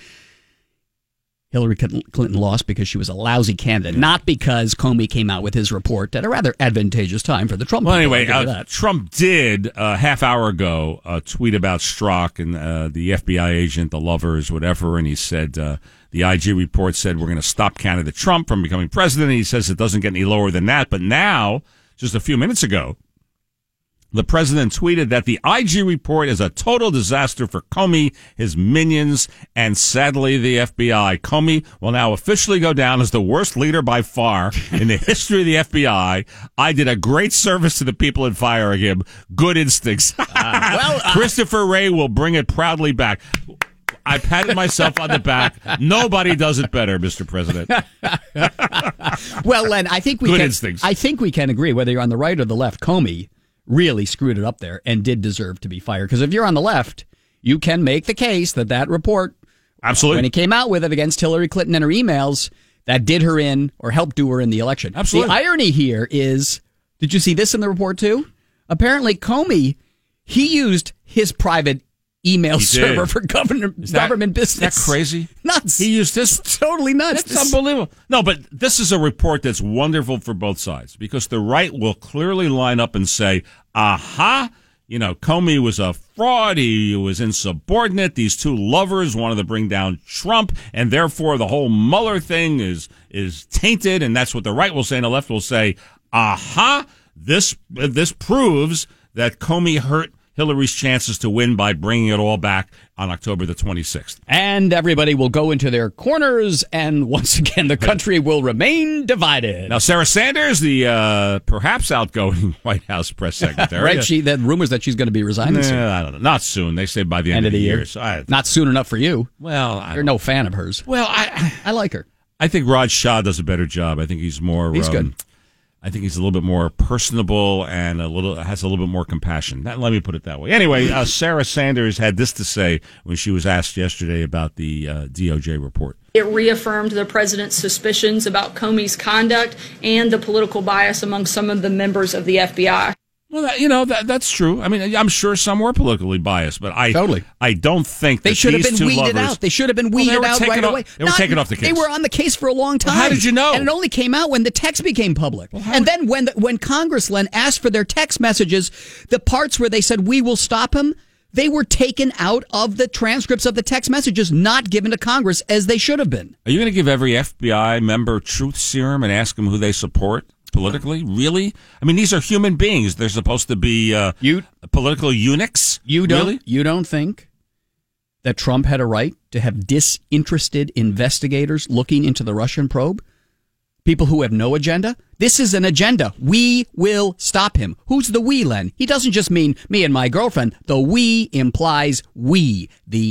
Hillary Clinton lost because she was a lousy candidate, not because Comey came out with his report at a rather advantageous time for the Trump. Well, anyway, Trump did a half hour ago tweet about Strzok and the FBI agent, the lovers, whatever, and he said the IG report said we're going to stop candidate Trump from becoming president. And he says it doesn't get any lower than that. But now, just a few minutes ago, the president tweeted that the IG report is a total disaster for Comey, his minions, and sadly the FBI. Comey will now officially go down as the worst leader by far in the history of the FBI. I did a great service to the people in firing him. Good instincts. Christopher Wray will bring it proudly back. I patted myself on the back. Nobody does it better, Mr. President. Well, Len, I think we can agree, whether you're on the right or the left, Comey really screwed it up there and did deserve to be fired. Because if you're on the left, you can make the case that report Absolutely. When he came out with it against Hillary Clinton and her emails, that did her in or helped do her in the election. Absolutely. The irony here is, did you see this in the report too? Apparently, Comey, he used his private email server for government business. Is that crazy? Nuts. He used this. Totally nuts. That's unbelievable. No, but this is a report that's wonderful for both sides because the right will clearly line up and say, aha, Comey was a fraud. He was insubordinate. These two lovers wanted to bring down Trump, and therefore the whole Mueller thing is tainted, and that's what the right will say, and the left will say, aha, this proves that Comey hurt Hillary's chances to win by bringing it all back on October the 26th. And everybody will go into their corners, and once again, the country will remain divided. Now, Sarah Sanders, the perhaps outgoing White House press secretary. Right, the rumors that she's going to be resigning soon. I don't know. Not soon. They say by the end of the year. So Not soon enough for you. Well, you're no fan of hers. Well, I like her. I think Raj Shah does a better job. I think he's more... He's good. I think he's a little bit more personable and has a little bit more compassion. Let me put it that way. Anyway, Sarah Sanders had this to say when she was asked yesterday about the DOJ report. It reaffirmed the president's suspicions about Comey's conduct and the political bias among some of the members of the FBI. Well, that's true. I mean, I'm sure some were politically biased, but I don't think that they should have been weeded lovers, out. They should have been weeded out right away. They were taken off the case. They were on the case for a long time. Well, how did you know? And it only came out when the text became public. And then when Congress, Len, asked for their text messages, the parts where they said, we will stop him, they were taken out of the transcripts of the text messages, not given to Congress as they should have been. Are you going to give every FBI member truth serum and ask them who they support? Politically? Really? I mean, these are human beings. They're supposed to be political eunuchs. You don't think that Trump had a right to have disinterested investigators looking into the Russian probe? People who have no agenda? This is an agenda. We will stop him. Who's the we, Len? He doesn't just mean me and my girlfriend. The we implies we. The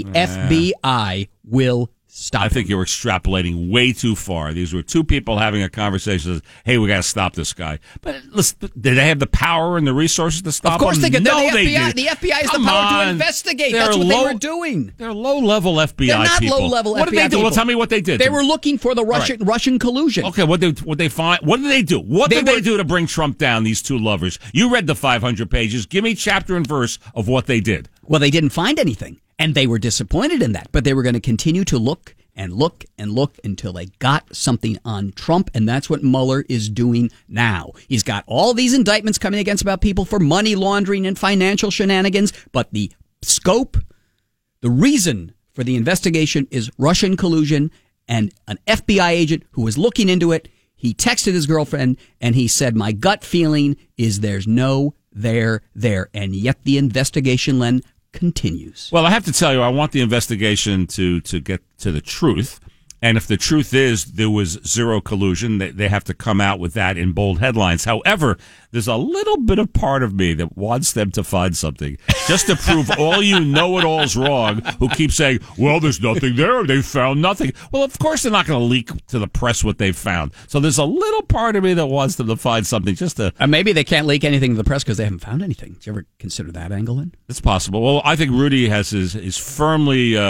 FBI will stop him. I think you're extrapolating way too far. These were two people having a conversation. Hey, we got to stop this guy. But listen, did they have the power and the resources to stop him? Of course they could. No, they did. The FBI has the power to investigate. That's what they were doing. They're low-level FBI They're not people. low-level FBI What did they do? people. Well, tell me what they did. They were looking for the Russian collusion. Okay, what did they find? What did they do? What did they do to bring Trump down, these two lovers? You read the 500 pages. Give me chapter and verse of what they did. Well, they didn't find anything, and they were disappointed in that. But they were going to continue to look and look and look until they got something on Trump, and that's what Mueller is doing now. He's got all these indictments coming against about people for money laundering and financial shenanigans, but the scope, the reason for the investigation is Russian collusion, and an FBI agent who was looking into it, he texted his girlfriend, and he said, my gut feeling is there's no there, and yet the investigation, Len, continues. Well, I have to tell you, I want the investigation to get to the truth. And if the truth is there was zero collusion, they have to come out with that in bold headlines. However, there's a little bit of part of me that wants them to find something just to prove all you know-it-alls wrong who keep saying, well, there's nothing there. They found nothing. Well, of course they're not going to leak to the press what they found. So there's a little part of me that wants them to find something just to... maybe they can't leak anything to the press because they haven't found anything. Did you ever consider that angle in? It's possible. Well, I think Rudy has his firmly, he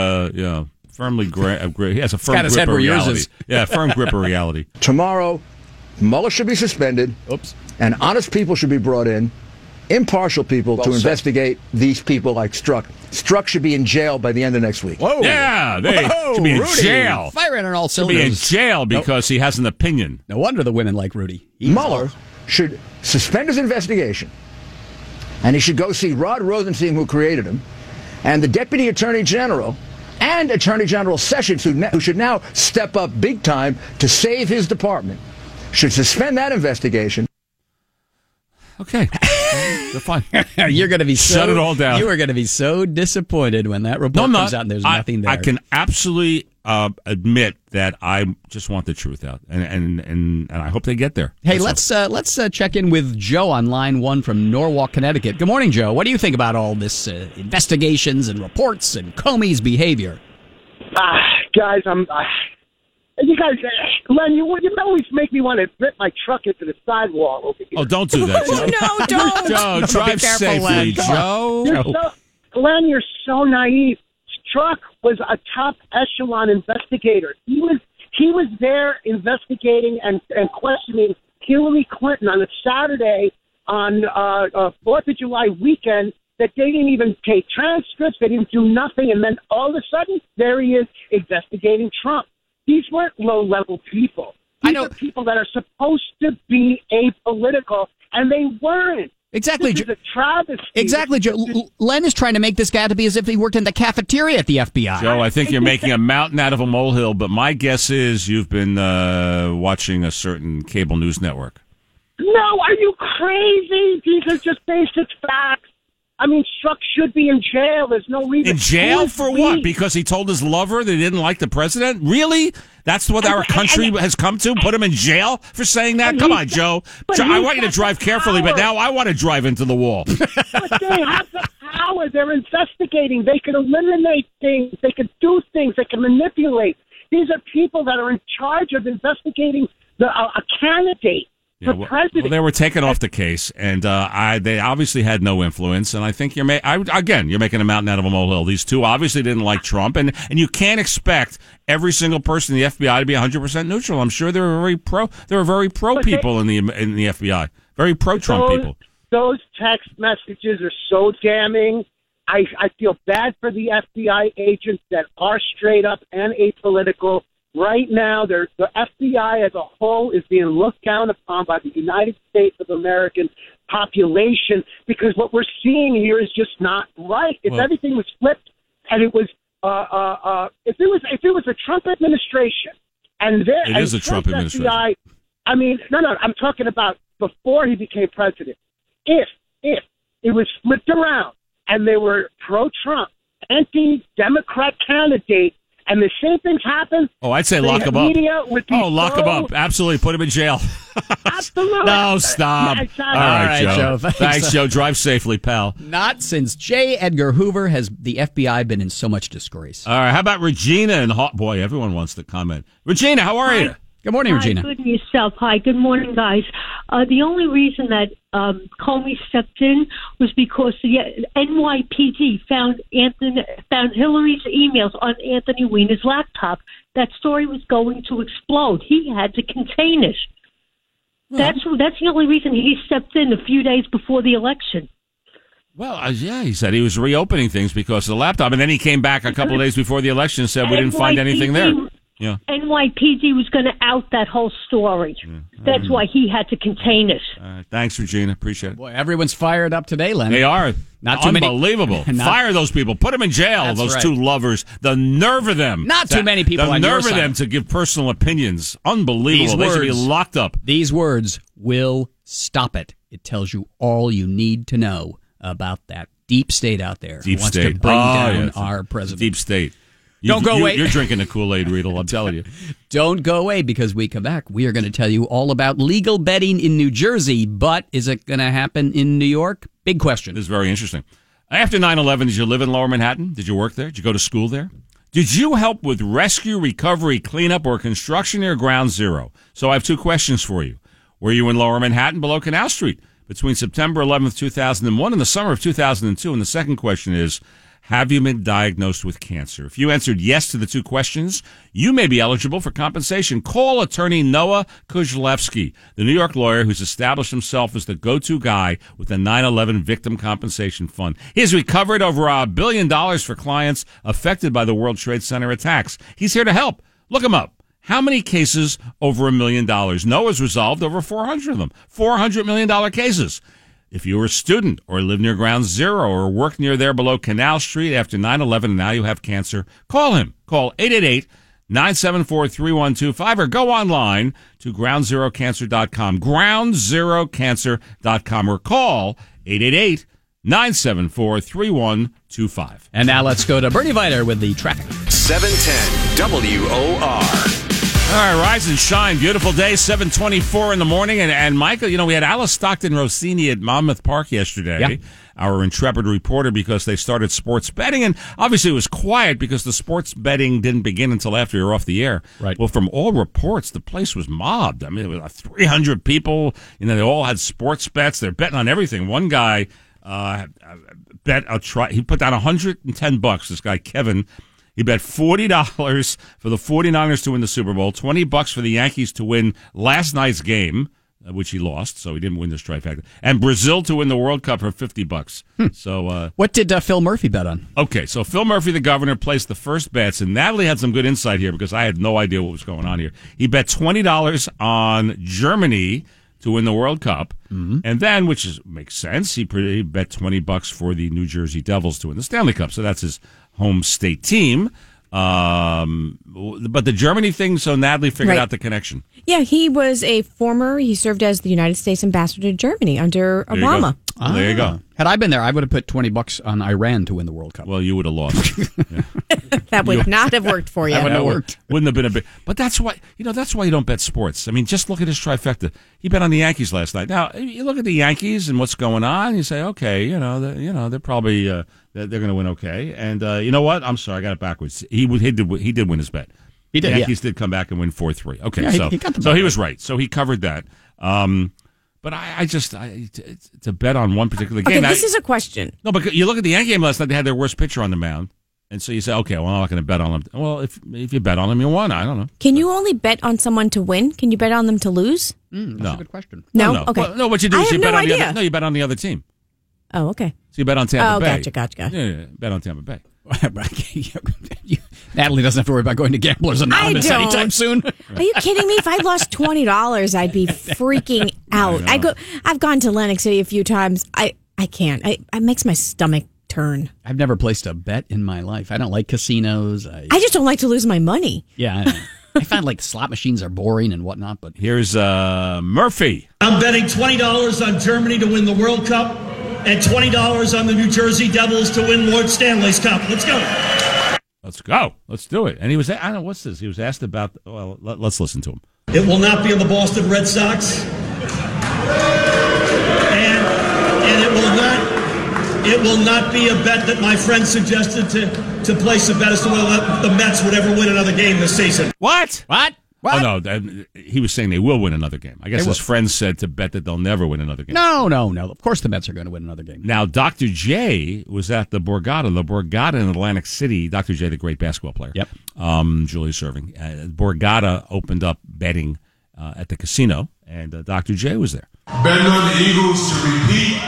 has a firm grip of reality. Yeah, firm grip of reality. Tomorrow, Mueller should be suspended. And honest people should be brought in, impartial people to investigate these people like Strzok. Strzok should be in jail by the end of next week. Whoa! Yeah, they should be in jail. Firing on all Should cylinders. be in jail because he has an opinion. No wonder the women like Rudy. Mueller should suspend his investigation, and he should go see Rod Rosenstein, who created him, and the Deputy Attorney General, and Attorney General Sessions, who should now step up big time to save his department, should suspend that investigation. Okay. They're fine. You're going to be Shut it all down. You are going to be so disappointed when that report comes out and there's nothing there. I can absolutely admit that I just want the truth out, and I hope they get there. Hey, let's check in with Joe on line 1 from Norwalk, Connecticut. Good morning, Joe. What do you think about all this investigations and reports and Comey's behavior? Guys, you guys, Len, you always make me want to rip my truck into the sidewall over here. Oh, don't do that, Joe. No, don't. Joe, drive safely, Joe. Len, you're so naive. Strzok was a top echelon investigator. He was there investigating and questioning Hillary Clinton on a Saturday on 4th of July weekend that they didn't even take transcripts. They didn't do nothing. And then all of a sudden, there he is investigating Trump. These weren't low-level people. These are people that are supposed to be apolitical, and they weren't. Exactly. This is a travesty. Exactly, Joe. Len is trying to make this guy out to be as if he worked in the cafeteria at the FBI. Joe, I think you're making a mountain out of a molehill, but my guess is you've been watching a certain cable news network. No, are you crazy? These are just basic facts. I mean, Strzok should be in jail. There's no reason. In jail for what? Because he told his lover they didn't like the president? Really? That's what our country has come to? Put him in jail for saying that? Come on, Joe. I want you to drive carefully, but now I want to drive into the wall. But they have the power. They're investigating. They can eliminate things. They can do things. They can manipulate. These are people that are in charge of investigating a candidate. Yeah, well, they were taken off the case, and they obviously had no influence. And I think you're making a mountain out of a molehill. These two obviously didn't like Trump, and you can't expect every single person in the FBI to be 100% neutral. I'm sure there are very pro people in the FBI, very pro Trump people. Those text messages are so damning. I feel bad for the FBI agents that are straight up and apolitical. Right now, the FBI as a whole is being looked down upon by the United States of American population because what we're seeing here is just not right. If everything was flipped and it was, if it was a Trump administration and it is a Trump administration. FBI, I mean, no, I'm talking about before he became president. If it was flipped around and they were pro-Trump, anti-Democrat candidate. And the same things happen. Oh, I'd say lock him up. Lock him up. Absolutely. Put him in jail. Absolutely. No, stop. Exactly. All right, Joe. Thanks, Joe. Drive safely, pal. Not since J. Edgar Hoover has the FBI been in so much disgrace. All right. How about Regina and Boy, everyone wants to comment. Regina, how are you? Good morning, Regina. Good and yourself. Hi, good morning, guys. The only reason that Comey stepped in was because the NYPD found Hillary's emails on Anthony Weiner's laptop. That story was going to explode. He had to contain it. That's the only reason he stepped in a few days before the election. Well, yeah, he said he was reopening things because of the laptop, and then he came back a couple of days before the election and said we didn't find anything there. Yeah. NYPD was going to out that whole story. That's why he had to contain it. Thanks, Regina. Appreciate it. Boy, everyone's fired up today, Len. They are. Not too Unbelievable. Fire those people. Put them in jail, those two lovers. The nerve of them. Not too many people on your side. The nerve of them to give personal opinions. Unbelievable. They should be locked up. These words will stop it. It tells you all you need to know about that deep state out there who wants to bring down our president. Deep state. Don't go away. You're drinking the Kool-Aid, Riedel, I'm telling you. Don't go away because we come back. We are going to tell you all about legal betting in New Jersey, but is it going to happen in New York? Big question. This is very interesting. After 9/11, did you live in Lower Manhattan? Did you work there? Did you go to school there? Did you help with rescue, recovery, cleanup, or construction near Ground Zero? So I have two questions for you. Were you in Lower Manhattan below Canal Street between September 11th, 2001 and the summer of 2002? And the second question is, have you been diagnosed with cancer? If you answered yes to the two questions, you may be eligible for compensation. Call attorney Noah Kozlowski, the New York lawyer who's established himself as the go-to guy with the 9/11 Victim Compensation Fund. He has recovered over $1 billion for clients affected by the World Trade Center attacks. He's here to help. Look him up. How many cases over $1 million? Noah's resolved over 400 of them. $400 million cases. If you were a student or live near Ground Zero or work near there below Canal Street after 9/11 and now you have cancer, call him. Call 888-974-3125 or go online to groundzirocancer.com. Groundzirocancer.com or call 888-974-3125. And now let's go to Bernie Viter with the traffic. 710 WOR. All right, rise and shine. Beautiful day, 7:24 in the morning. And Michael, we had Alice Stockton Rossini at Monmouth Park yesterday, our intrepid reporter, because they started sports betting. And obviously it was quiet because the sports betting didn't begin until after you were off the air. Right. Well, from all reports, the place was mobbed. I mean, it was 300 people. They all had sports bets. They're betting on everything. One guy bet a try. He put down $110. This guy Kevin, he bet $40 for the 49ers to win the Super Bowl, $20 for the Yankees to win last night's game, which he lost, so he didn't win this trifecta, and Brazil to win the World Cup for $50. So, what did Phil Murphy bet on? Okay, so Phil Murphy, the governor, placed the first bets, and Natalie had some good insight here because I had no idea what was going on here. He bet $20 on Germany to win the World Cup, and then, makes sense, he bet $20 for the New Jersey Devils to win the Stanley Cup. So that's his home state team. But the Germany thing, so Natalie figured out the connection. Yeah, he served as the United States ambassador to Germany under Obama. There you go. Had I been there, I would have put $20 on Iran to win the World Cup. Well, you would have lost. Yeah. That would not have worked for you. That wouldn't have worked. Wouldn't have been a big. But that's why you don't bet sports. I mean, just look at his trifecta. He bet on the Yankees last night. Now you look at the Yankees and what's going on. And you say, okay, they're probably they're going to win okay. And you know what? I'm sorry, I got it backwards. He did win his bet. He did. The Yankees did come back and win 4-3. Okay, yeah, he was right. So he covered that. But to bet on one particular game. Okay, this is a question. No, but you look at the Yankee game last night. They had their worst pitcher on the mound, and so you say, okay, well, I'm not going to bet on them. Well, if you bet on them, you won. I don't know. Can you only bet on someone to win? Can you bet on them to lose? That's a good question. No. Okay. Well, no, what you do is you bet on the other. No, you bet on the other team. Oh, okay. So you bet on Tampa Bay. Gotcha. Yeah, bet on Tampa Bay. Natalie doesn't have to worry about going to Gamblers Anonymous anytime soon. Are you kidding me? If I lost $20, I'd be freaking out. I've gone to Atlantic City a few times. I can't. It makes my stomach turn. I've never placed a bet in my life. I don't like casinos. I just don't like to lose my money. Yeah, I find like slot machines are boring and whatnot. But here's Murphy. I'm betting $20 on Germany to win the World Cup and $20 on the New Jersey Devils to win Lord Stanley's Cup. Let's go. Let's go. Let's do it. And he was, I don't know, what's this? He was asked about, well, let's listen to him. It will not be on the Boston Red Sox. And it will not be a bet that my friend suggested to place a bet as to whether the Mets would ever win another game this season. What? Oh, no, he was saying they will win another game. I guess his friends said to bet that they'll never win another game. No. Of course the Mets are going to win another game. Now, Dr. J was at the Borgata in Atlantic City. Dr. J, the great basketball player. Yep. Julius Erving. Borgata opened up betting at the casino, and Dr. J was there. Betting on the Eagles to repeat.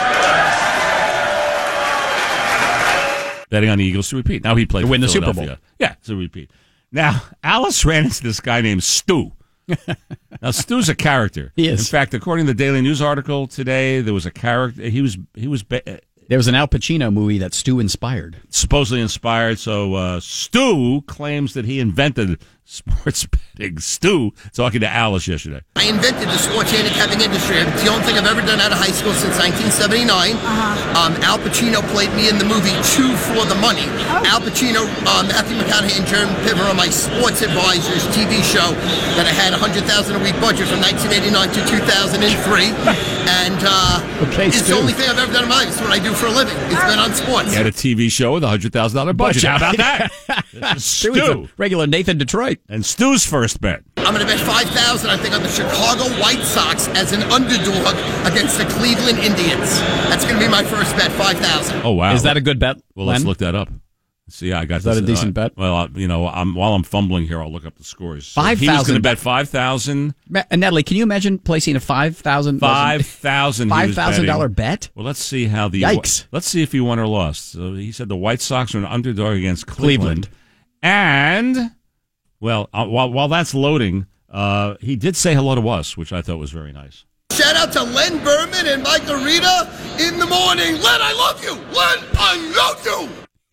Betting on the Eagles to repeat. Now he played to win the Super Bowl. Yeah, to repeat. Now, Alice ran into this guy named Stu. Now, Stu's a character. He is. In fact, according to the Daily News article today, there was a character. There was an Al Pacino movie that Stu inspired. Supposedly inspired. So Stu claims that he invented sports betting. Stu talking to Alice yesterday. I invented the sports handicapping industry. It's the only thing I've ever done out of high school since 1979. Al Pacino played me in the movie Two for the Money. Al Pacino, Matthew McConaughey, and Jeremy Piven are my sports advisors TV show that I had $100,000 a week budget from 1989 to 2003. And it's the only thing I've ever done in my life. It's what I do for a living. It's been on sports. He had a TV show with a $100,000 budget. How about that? Stu. Regular Nathan Detroit. And Stu's first bet. I'm going to bet $5,000, I think, on the Chicago White Sox as an underdog against the Cleveland Indians. That's going to be my first bet, $5,000. Oh, wow. Is that a good bet, Well, Len? let's look that up. See, I got Is that a decent bet? Well, while I'm fumbling here, I'll look up the scores. So 5,000. He was going to bet 5,000. Natalie, can you imagine placing a $5,000? $5,000 bet? Well, let's see how the Yikes. Let's see if he won or lost. So he said the White Sox are an underdog against Cleveland. And well, while that's loading, he did say hello to us, which I thought was very nice. Shout out to Len Berman and Mike Arita in the morning. Len, I love you. Len, I love you.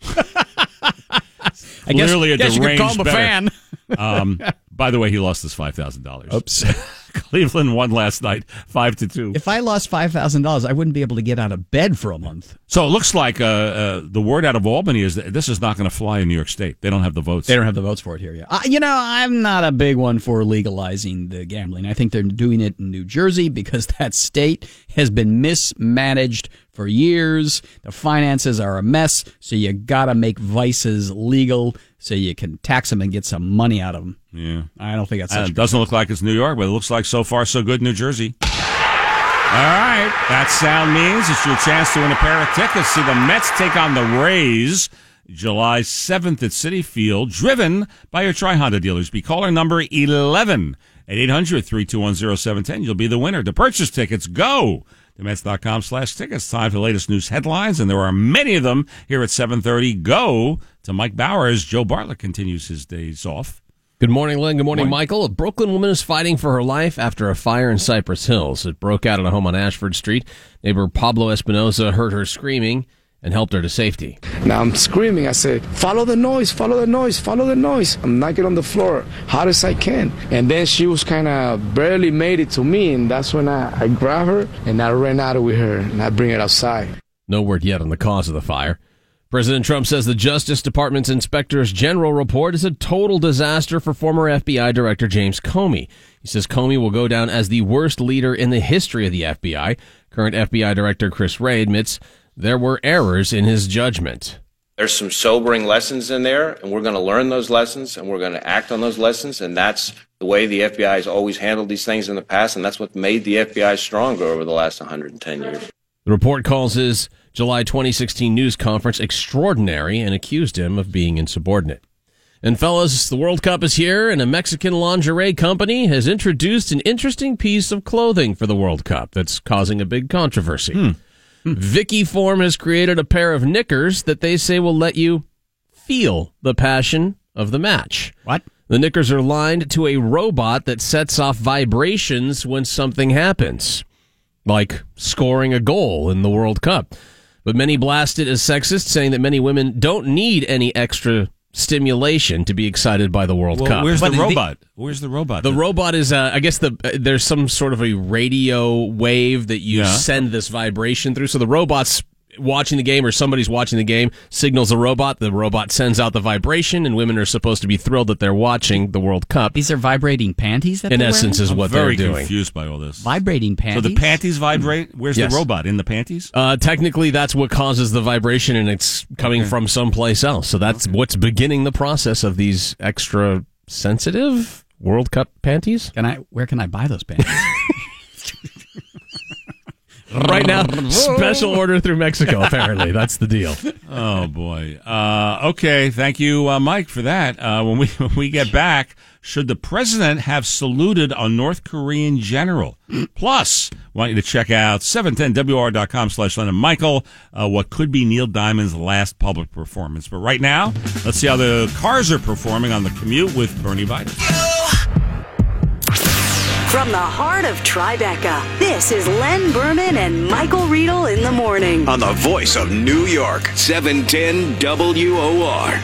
I guess Clearly you could call him a fan. By the way, he lost his $5,000. Oops. Cleveland won last night, 5-2. If I lost $5,000, I wouldn't be able to get out of bed for a month. So it looks like the word out of Albany is that this is not going to fly in New York State. They don't have the votes. They don't have the votes for it here yet. I'm not a big one for legalizing the gambling. I think they're doing it in New Jersey because that state has been mismanaged for years. The finances are a mess, so you got to make vices legal so you can tax them and get some money out of them. Yeah. I don't think that's such It doesn't look like it's New York, but it looks like so far so good New Jersey. right, that sound means it's your chance to win a pair of tickets. See the Mets take on the Rays July 7th at Citi Field, driven by your Tri-Honda dealers. Be caller number 11 at 800-321-0710. You'll be the winner. To purchase tickets, go to Mets.com/tickets. Time for the latest news headlines, and there are many of them here at 7:30. Go to Mike Bauer as Joe Bartlett continues his days off. Good morning, Lynn. Good morning, Michael. A Brooklyn woman is fighting for her life after a fire in Cypress Hills. It broke out at a home on Ashford Street. Neighbor Pablo Espinoza heard her screaming and helped her to safety. Now I'm screaming. I said, follow the noise, follow the noise, follow the noise. I'm knocking on the floor hard as I can. And then she was kind of barely made it to me, and that's when I grabbed her and I ran out with her and I bring her outside. No word yet on the cause of the fire. President Trump says the Justice Department's Inspectors General report is a total disaster for former FBI Director James Comey. He says Comey will go down as the worst leader in the history of the FBI. Current FBI Director Chris Wray admits there were errors in his judgment. There's some sobering lessons in there, and we're going to learn those lessons, and we're going to act on those lessons, and that's the way the FBI has always handled these things in the past, and that's what made the FBI stronger over the last 110 years. The report calls his July 2016 news conference extraordinary and accused him of being insubordinate. And fellas, the World Cup is here, and a Mexican lingerie company has introduced an interesting piece of clothing for the World Cup that's causing a big controversy. Vicky Form has created a pair of knickers that they say will let you feel the passion of the match. What? The knickers are lined to a robot that sets off vibrations when something happens, like scoring a goal in the World Cup. But many blast it as sexist, saying that many women don't need any extra stimulation to be excited by the World Cup. Where's the robot? Where's the robot? The robot is, I guess, there's some sort of a radio wave that you send this vibration through. So the robot's watching the game, or somebody's watching the game, signals a robot. The robot sends out the vibration, and women are supposed to be thrilled that they're watching the World Cup. These are vibrating panties that in they're essence wearing? is what they're doing. Very confused by all this. Vibrating panties? So the panties vibrate? Where's the robot? In the panties? Technically, that's what causes the vibration, and it's coming from someplace else. So that's what's beginning the process of these extra sensitive World Cup panties. Where can I buy those panties? Right now, special order through Mexico, apparently. That's the deal. Oh, boy. Okay, thank you, Mike, for that. When we get back, should the president have saluted a North Korean general? Plus, I want you to check out 710WR.com/Lennon Michael, what could be Neil Diamond's last public performance. But right now, let's see how the cars are performing on the commute with Bernie Biden. From the heart of Tribeca, this is Len Berman and Michael Riedel in the morning. On the voice of New York, 710 WOR.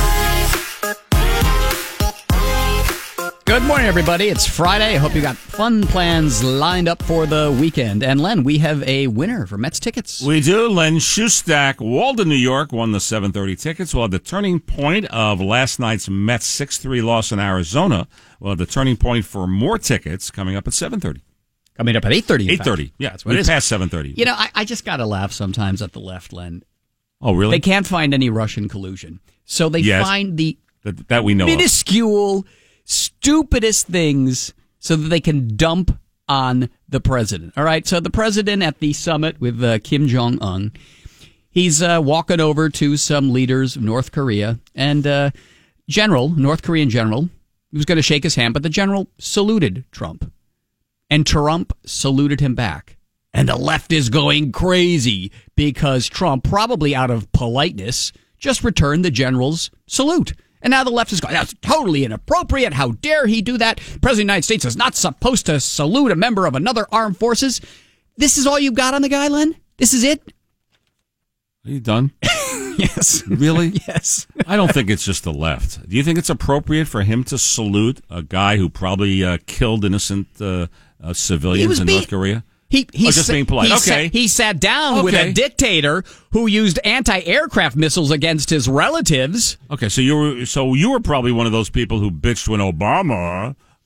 Good morning, everybody. It's Friday. I hope you got fun plans lined up for the weekend. And Len, we have a winner for Mets tickets. We do. Len Shustak, Walden, New York, won the 7:30 tickets. We'll have the turning point of last night's Mets 6-3 loss in Arizona. We'll have the turning point for more tickets coming up at 7:30. Coming up at 8:30. 8:30. Yeah, that's what it is. Past 7:30. You know, I just got to laugh sometimes at the left, Len. Oh, really? They can't find any Russian collusion. So they find the that we know minuscule, stupidest things so that they can dump on the president. All right, so the president at the summit with Kim Jong-un, he's walking over to some leaders of North Korea, and North Korean general, he was going to shake his hand, but the general saluted Trump, and Trump saluted him back. And the left is going crazy because Trump, probably out of politeness, just returned the general's salute. And now the left is going, that's totally inappropriate. How dare he do that? The President of the United States is not supposed to salute a member of another armed forces. This is all you got on the guy, Len? This is it? Are you done? Yes. Really? Yes. I don't think it's just the left. Do you think it's appropriate for him to salute a guy who probably killed innocent civilians in North Korea? Just being polite. He sat down with a dictator who used anti-aircraft missiles against his relatives. Okay, so you were probably one of those people who bitched when Obama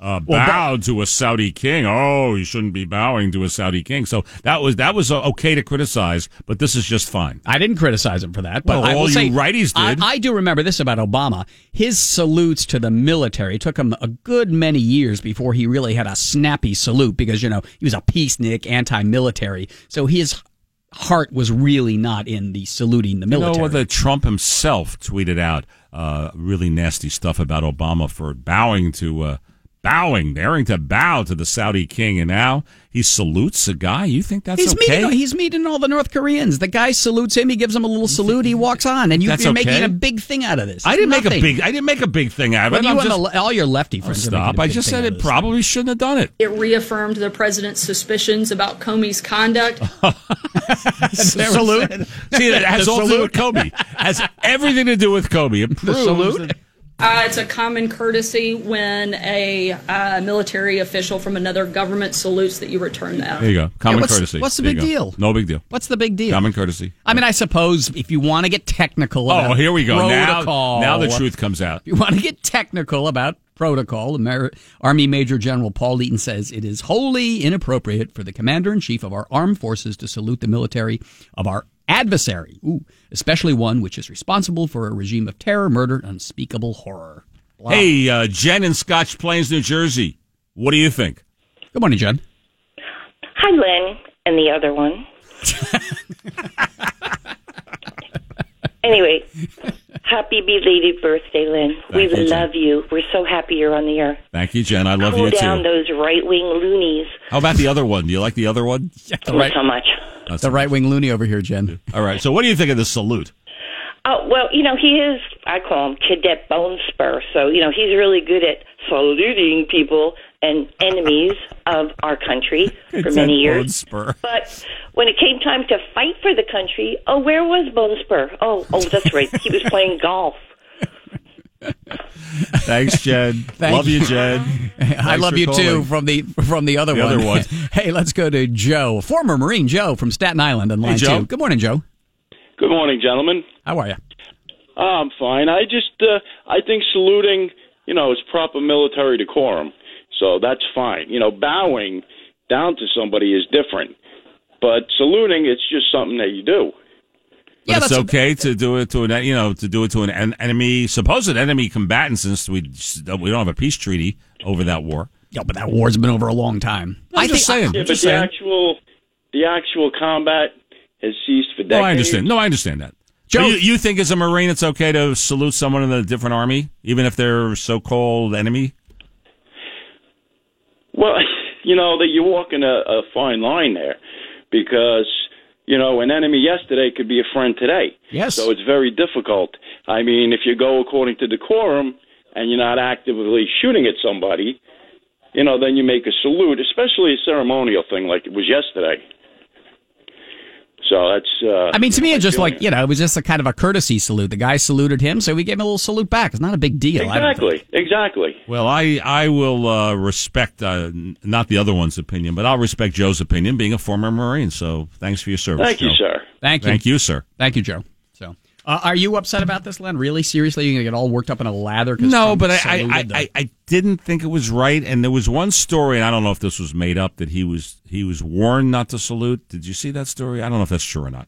bow to a Saudi king. Oh, you shouldn't be bowing to a Saudi king. So that was okay to criticize, but this is just fine. I didn't criticize him for that, but I will all say, you righties did. I do remember this about Obama. His salutes to the military took him a good many years before he really had a snappy salute because, he was a peacenik, anti-military. So his heart was really not in the saluting the military. You know what? Trump himself tweeted out really nasty stuff about Obama for daring to bow to the Saudi king, and now he salutes a guy. You think that's okay? He's meeting all the North Koreans. The guy salutes him. He gives him a little salute. He walks on, and you're making a big thing out of this. I didn't make a big thing out of it. All your lefty friends. Stop! I just said it probably shouldn't have done it. It reaffirmed the president's suspicions about Comey's conduct. Salute. See, that has all to do with Comey. Has everything to do with Comey. The salute. It's a common courtesy when a military official from another government salutes that you return that. There you go. Common courtesy. What's the big deal? No big deal. What's the big deal? Common courtesy. I mean, I suppose if you want to get technical about here we go. protocol. Now the truth comes out. If you want to get technical about protocol, Army Major General Paul Eaton says it is wholly inappropriate for the Commander-in-Chief of our armed forces to salute the military of our adversary, especially one which is responsible for a regime of terror, murder, and unspeakable horror. Blah. Hey, Jen in Scotch Plains, New Jersey. What do you think? Good morning, Jen. Hi, Len, and the other one. Anyway, happy belated birthday, Len. We love you. We're so happy you're on the air. Thank you, Jen. I love you, too. Cool down those right-wing loonies. How about the other one? Do you like the other one? Not so much. The right-wing loony over here, Jen. All right. So what do you think of the salute? Oh, well, he is, I call him Cadet Bone Spur. So, he's really good at saluting people and enemies of our country for many years. Bone Spur. But when it came time to fight for the country, where was Bone Spur? Oh, that's right. He was playing golf. Thanks, Jen. Love you, Jen. I love you too. From the other one. Hey, let's go to Joe, former Marine Joe from Staten Island, on line 2. Good morning, Joe. Good morning, gentlemen. How are you? I'm fine. I think saluting, is proper military decorum, so that's fine. Bowing down to somebody is different, but saluting, it's just something that you do. But it's okay to do it to an enemy, supposed enemy combatant, since we don't have a peace treaty over that war. Yeah, but that war's been over a long time. I'm just saying. Yeah, but the actual combat has ceased for decades. I understand that. Joe, you think as a Marine it's okay to salute someone in a different army, even if they're so-called enemy? Well, that you're walking a fine line there, because an enemy yesterday could be a friend today. Yes. So it's very difficult. I mean, if you go according to decorum and you're not actively shooting at somebody, then you make a salute, especially a ceremonial thing like it was yesterday. So that's... to me, it's just it was just a kind of a courtesy salute. The guy saluted him, so we gave him a little salute back. It's not a big deal. Exactly. Well, I will respect, not the other one's opinion, but I'll respect Joe's opinion, being a former Marine. So thanks for your service, Thank you, Joe. sir. Thank you. Thank you, sir. Thank you, Joe. So, are you upset about this, Len? Really? Seriously? You're going to get all worked up in a lather? No, but I didn't think it was right. And there was one story, and I don't know if this was made up, that he was warned not to salute. Did you see that story? I don't know if that's true or not.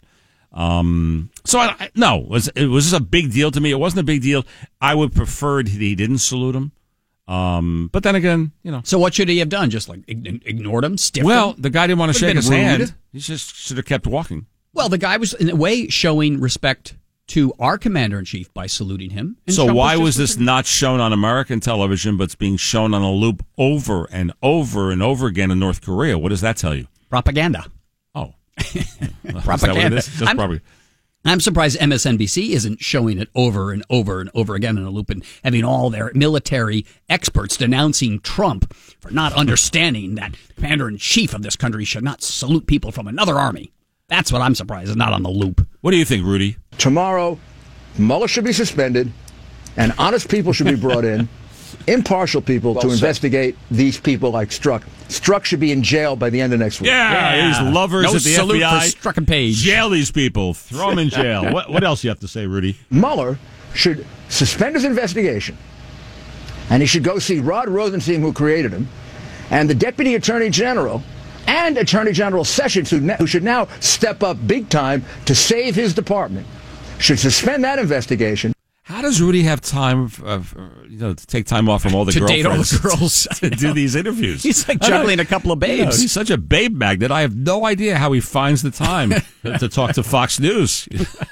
Was this a big deal to me? It wasn't a big deal. I would prefer that he didn't salute him. But then again, So what should he have done? Just ignored him? Stiffed him? Well, the guy didn't want to shake his hand. He just should have kept walking. Well, the guy was in a way showing respect to our commander-in-chief by saluting him. So why was this not shown on American television, but it's being shown on a loop over and over and over again in North Korea? What does that tell you? Propaganda. Oh. Propaganda. Propaganda. I'm surprised MSNBC isn't showing it over and over and over again in a loop and having all their military experts denouncing Trump for not understanding that the commander-in-chief of this country should not salute people from another army. That's what I'm surprised is not on the loop. What do you think, Rudy? Tomorrow, Mueller should be suspended, and honest people should be brought in, impartial people to investigate these people like Strzok. Strzok should be in jail by the end of next week. Yeah. These lovers no at the salute FBI. For Strzok and Page. Jail these people. Throw them in jail. What else you have to say, Rudy? Mueller should suspend his investigation and he should go see Rod Rosenstein, who created him, and the Deputy Attorney General and Attorney General Sessions, who should now step up big time to save his department, should suspend that investigation. How does Rudy have time, to take time off from all the to girlfriends date all the girls to do these interviews? He's like juggling a couple of babes. He's such a babe magnet. I have no idea how he finds the time to talk to Fox News.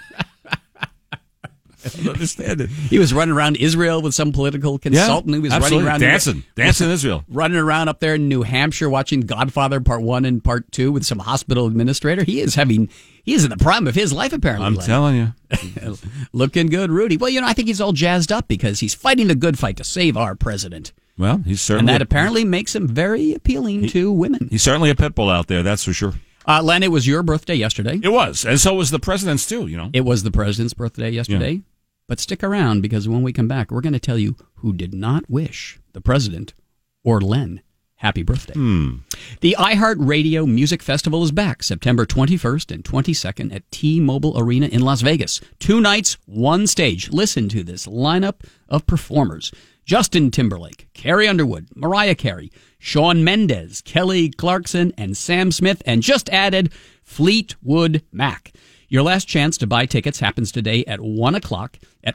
I don't understand it. He was running around Israel with some political consultant. He was absolutely. running around dancing in Israel, running around up there in New Hampshire watching Godfather Part 1 and Part 2 with some hospital administrator. He is in the prime of his life, apparently. I'm telling you. Looking good, Rudy. Well, I think he's all jazzed up because he's fighting the good fight to save our president. Well, he's certainly... And that apparently makes him very appealing to women. He's certainly a pit bull out there, that's for sure. Len, it was your birthday yesterday. It was, and so was the president's too, It was the president's birthday yesterday. Yeah. But stick around, because when we come back, we're going to tell you who did not wish the president or Len happy birthday. The iHeartRadio Music Festival is back September 21st and 22nd at T-Mobile Arena in Las Vegas. 2 nights, 1 stage. Listen to this lineup of performers. Justin Timberlake, Carrie Underwood, Mariah Carey, Shawn Mendes, Kelly Clarkson, and Sam Smith, and just added Fleetwood Mac. Your last chance to buy tickets happens today at 1 o'clock at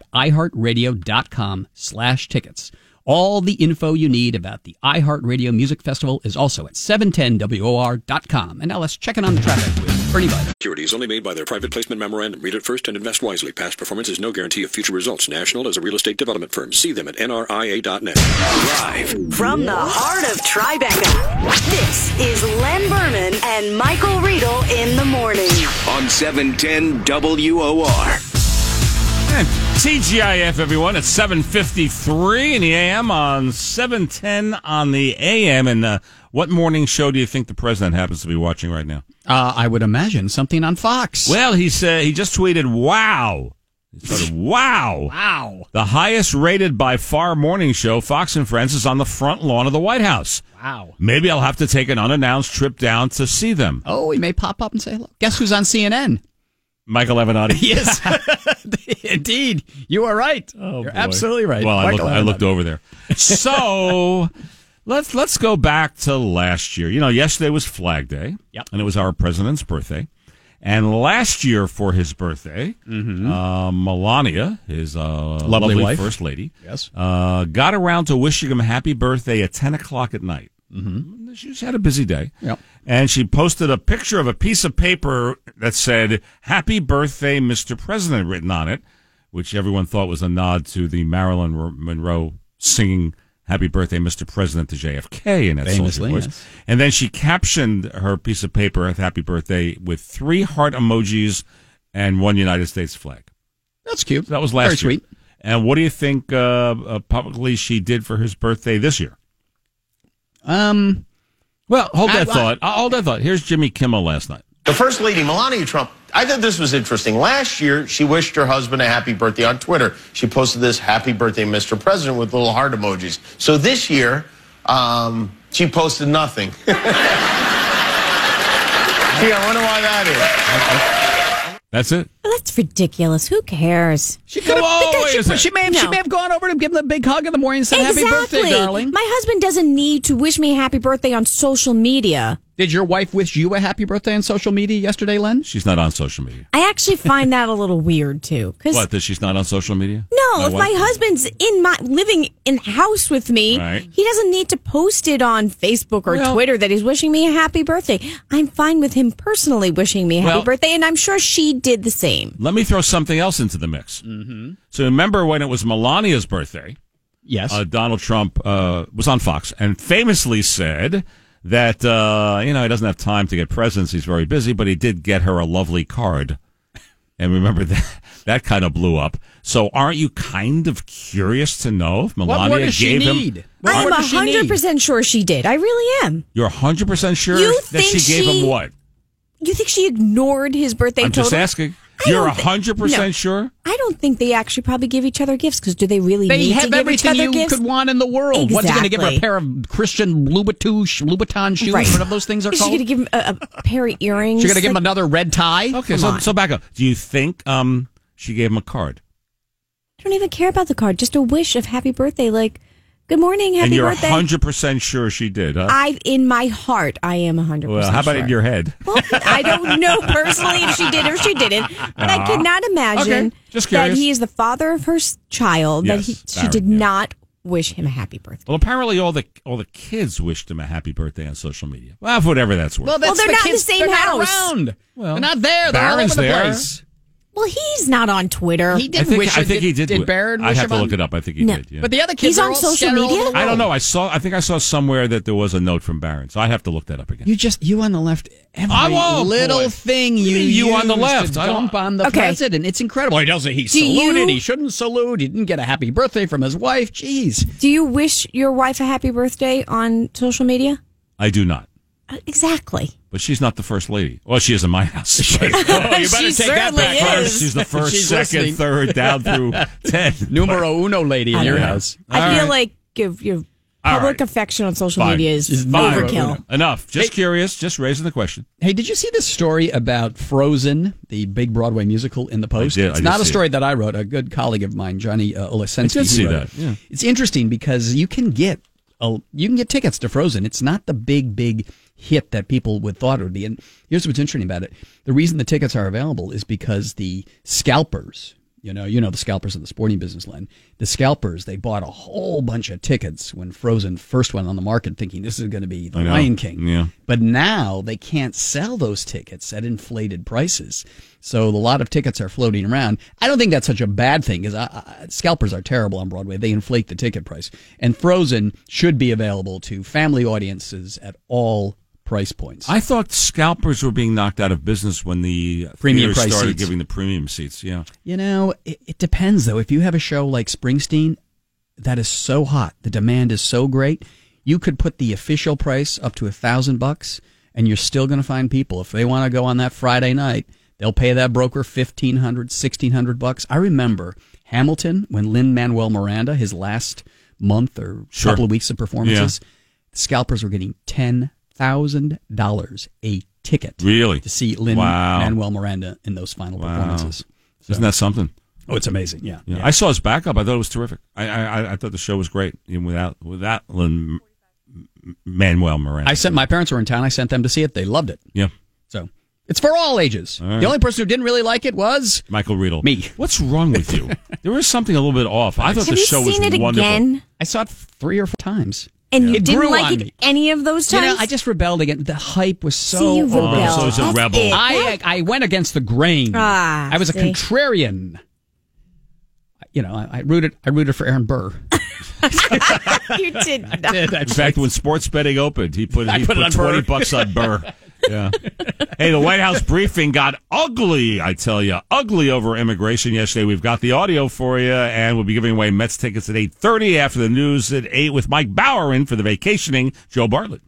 iHeartRadio.com/tickets. All the info you need about the iHeartRadio Music Festival is also at 710WOR.com. And now let's check in on the traffic with Ernie Biden. Securities only made by their private placement memorandum. Read it first and invest wisely. Past performance is no guarantee of future results. National is a real estate development firm. See them at nria.net. Live from the heart of Tribeca, this is Len Berman and Michael Riedel in the morning. On 710 WOR. And TGIF, everyone, at 7:53 in the AM on 710 on the AM. And what morning show do you think the president happens to be watching right now? I would imagine something on Fox. Well, he just tweeted, wow. He started, wow. Wow. The highest rated by far morning show, Fox and Friends, is on the front lawn of the White House. Wow. Maybe I'll have to take an unannounced trip down to see them. Oh, he may pop up and say hello. Guess who's on CNN? Michael Avenatti. Yes, indeed. You are right. Oh, You're boy. absolutely right. Well, I looked over there. So let's go back to last year. Yesterday was Flag Day, and it was our president's birthday. And last year for his birthday, Melania, his lovely wife, first lady, yes, got around to wishing him happy birthday at 10 o'clock at night. Mm-hmm. She's had a busy day. Yep. And she posted a picture of a piece of paper that said, "Happy Birthday, Mr. President," written on it, which everyone thought was a nod to the Marilyn Monroe singing "Happy Birthday, Mr. President" to JFK in that famously, voice. yes. And then she captioned her piece of paper, "Happy Birthday," with 3 heart emojis and 1 United States flag. That's cute. That was last Very year. sweet. And what do you think publicly she did for his birthday this year? Well, hold that thought. Here's Jimmy Kimmel last night. The First Lady, Melania Trump, I thought this was interesting. Last year, she wished her husband a happy birthday on Twitter. She posted this "Happy Birthday, Mr. President" with little heart emojis. So this year, she posted nothing. Gee, I wonder why that is. That's it. That's ridiculous. Who cares? She may have gone over to give him a big hug in the morning and said, Exactly. "Happy birthday, darling." My husband doesn't need to wish me a happy birthday on social media. Did your wife wish you a happy birthday on social media yesterday, Len? She's not on social media. I actually find that a little weird too. What? That she's not on social media? No, if my husband's living in the house with me, right, he doesn't need to post it on Facebook or Twitter that he's wishing me a happy birthday. I'm fine with him personally wishing me a happy birthday, and I'm sure she did the same. Let me throw something else into the mix. Mm-hmm. So remember when it was Melania's birthday? Yes. Donald Trump was on Fox and famously said that, he doesn't have time to get presents. He's very busy, but he did get her a lovely card. And remember that kind of blew up. So aren't you kind of curious to know if Melania gave him? I'm 100% sure she did. I really am. You're 100% sure that she gave him what? You think she ignored his birthday I'm just asking. You're 100% sure? I don't think they actually probably give each other gifts, because do they really need to give each other gifts? They have everything you could want in the world. Exactly. What's he going to give her, a pair of Christian Louboutin shoes? Right. Whatever those things are Is called? she going to give him a pair of earrings? She's going to give him another red tie? Okay, so back up. Do you think she gave him a card? I don't even care about the card. Just a wish of happy birthday. Like, Good morning, happy and you're birthday. 100% sure she did, huh? In my heart, I am 100% Well, how about sure. in your head? Well, I don't know personally if she did or she didn't, but I cannot imagine Just that curious. he is the father of her child, Yes, she did not wish him a happy birthday. Well, apparently all the kids wished him a happy birthday on social media. Well, for whatever that's worth. Well, that's they're the not in the kids, same they're house. Not around. Well, they're not there. They're all Barron's over the there. place. Well, he's not on Twitter. He didn't wish I think he did. Did Barron I wish have him to on? look it up. I think he No. did. Yeah. But the other kids He's are on all social scattered all media? over the I don't world. know. I think I saw somewhere that there was a note from Barron, so I have to look that up again. You on the left, every Oh, little boy. thing You on the use left. to I don't- dump on the Okay. president. It's incredible. He doesn't. He Do saluted. you- He shouldn't salute. He didn't get a happy birthday from his wife. Jeez. Do you wish your wife a happy birthday on social media? I do not. Exactly. But she's not the first lady. Well, she is in my house. Oh, you better She take that certainly back. is. She's the first, She's second, listening. third, down through 10. Numero uno lady in your Yeah. house. I feel like your public affection on social Fine. media is Fine. overkill. Enough. Just curious. Just raising the question. Hey, did you see this story about Frozen, the big Broadway musical in the Post? I did It's not a see story that I wrote. A good colleague of mine, Johnny Olesensky, I did see wrote it. that, yeah. It's interesting because you can get tickets to Frozen. It's not the big hit that people would thought it would be. And here's what's interesting about it: the reason the tickets are available is because the scalpers. You know the scalpers in the sporting business, Len. The scalpers, they bought a whole bunch of tickets when Frozen first went on the market, thinking this is going to be the I know. Lion King. Yeah. But now they can't sell those tickets at inflated prices. So a lot of tickets are floating around. I don't think that's such a bad thing, because scalpers are terrible on Broadway. They inflate the ticket price. And Frozen should be available to family audiences at all price points. I thought scalpers were being knocked out of business when the Premium theaters price started seats. giving the premium seats. Yeah. It depends, though. If you have a show like Springsteen that is so hot, the demand is so great, you could put the official price up to $1,000, and you're still going to find people. If they want to go on that Friday night, they'll pay that broker $1,500, $1,600. I remember Hamilton, when Lin-Manuel Miranda, his last month or couple of weeks of performances, the scalpers were getting $10,000 a ticket. Really? To see Lin-Manuel Miranda in those final performances. So- Isn't that something? Oh, it's amazing. Yeah. I saw his backup. I thought it was terrific. I thought the show was great, even without Lin-Manuel Miranda. My parents were in town. I sent them to see it. They loved it. Yeah. So it's for all ages. All right. The only person who didn't really like it was Michael Riedel. Me. What's wrong with you? There was something a little bit off. I thought Have the you show was seen it wonderful. again? I saw it 3 or 4 times. And you It didn't grew like on it me. any of those You times? know, I just rebelled again. The hype was so See, you rebelled. So he's a That's rebel. it. I went against the grain. I was a see. contrarian. I rooted for Aaron Burr. You did not. In fact, when sports betting opened, he put I put it on Burr. $20 on Burr. Yeah. Hey, the White House briefing got ugly, I tell you. Ugly over immigration yesterday. We've got the audio for you, and we'll be giving away Mets tickets at 8:30 after the news at 8 with Mike Bauer in for the vacationing Joe Bartlett.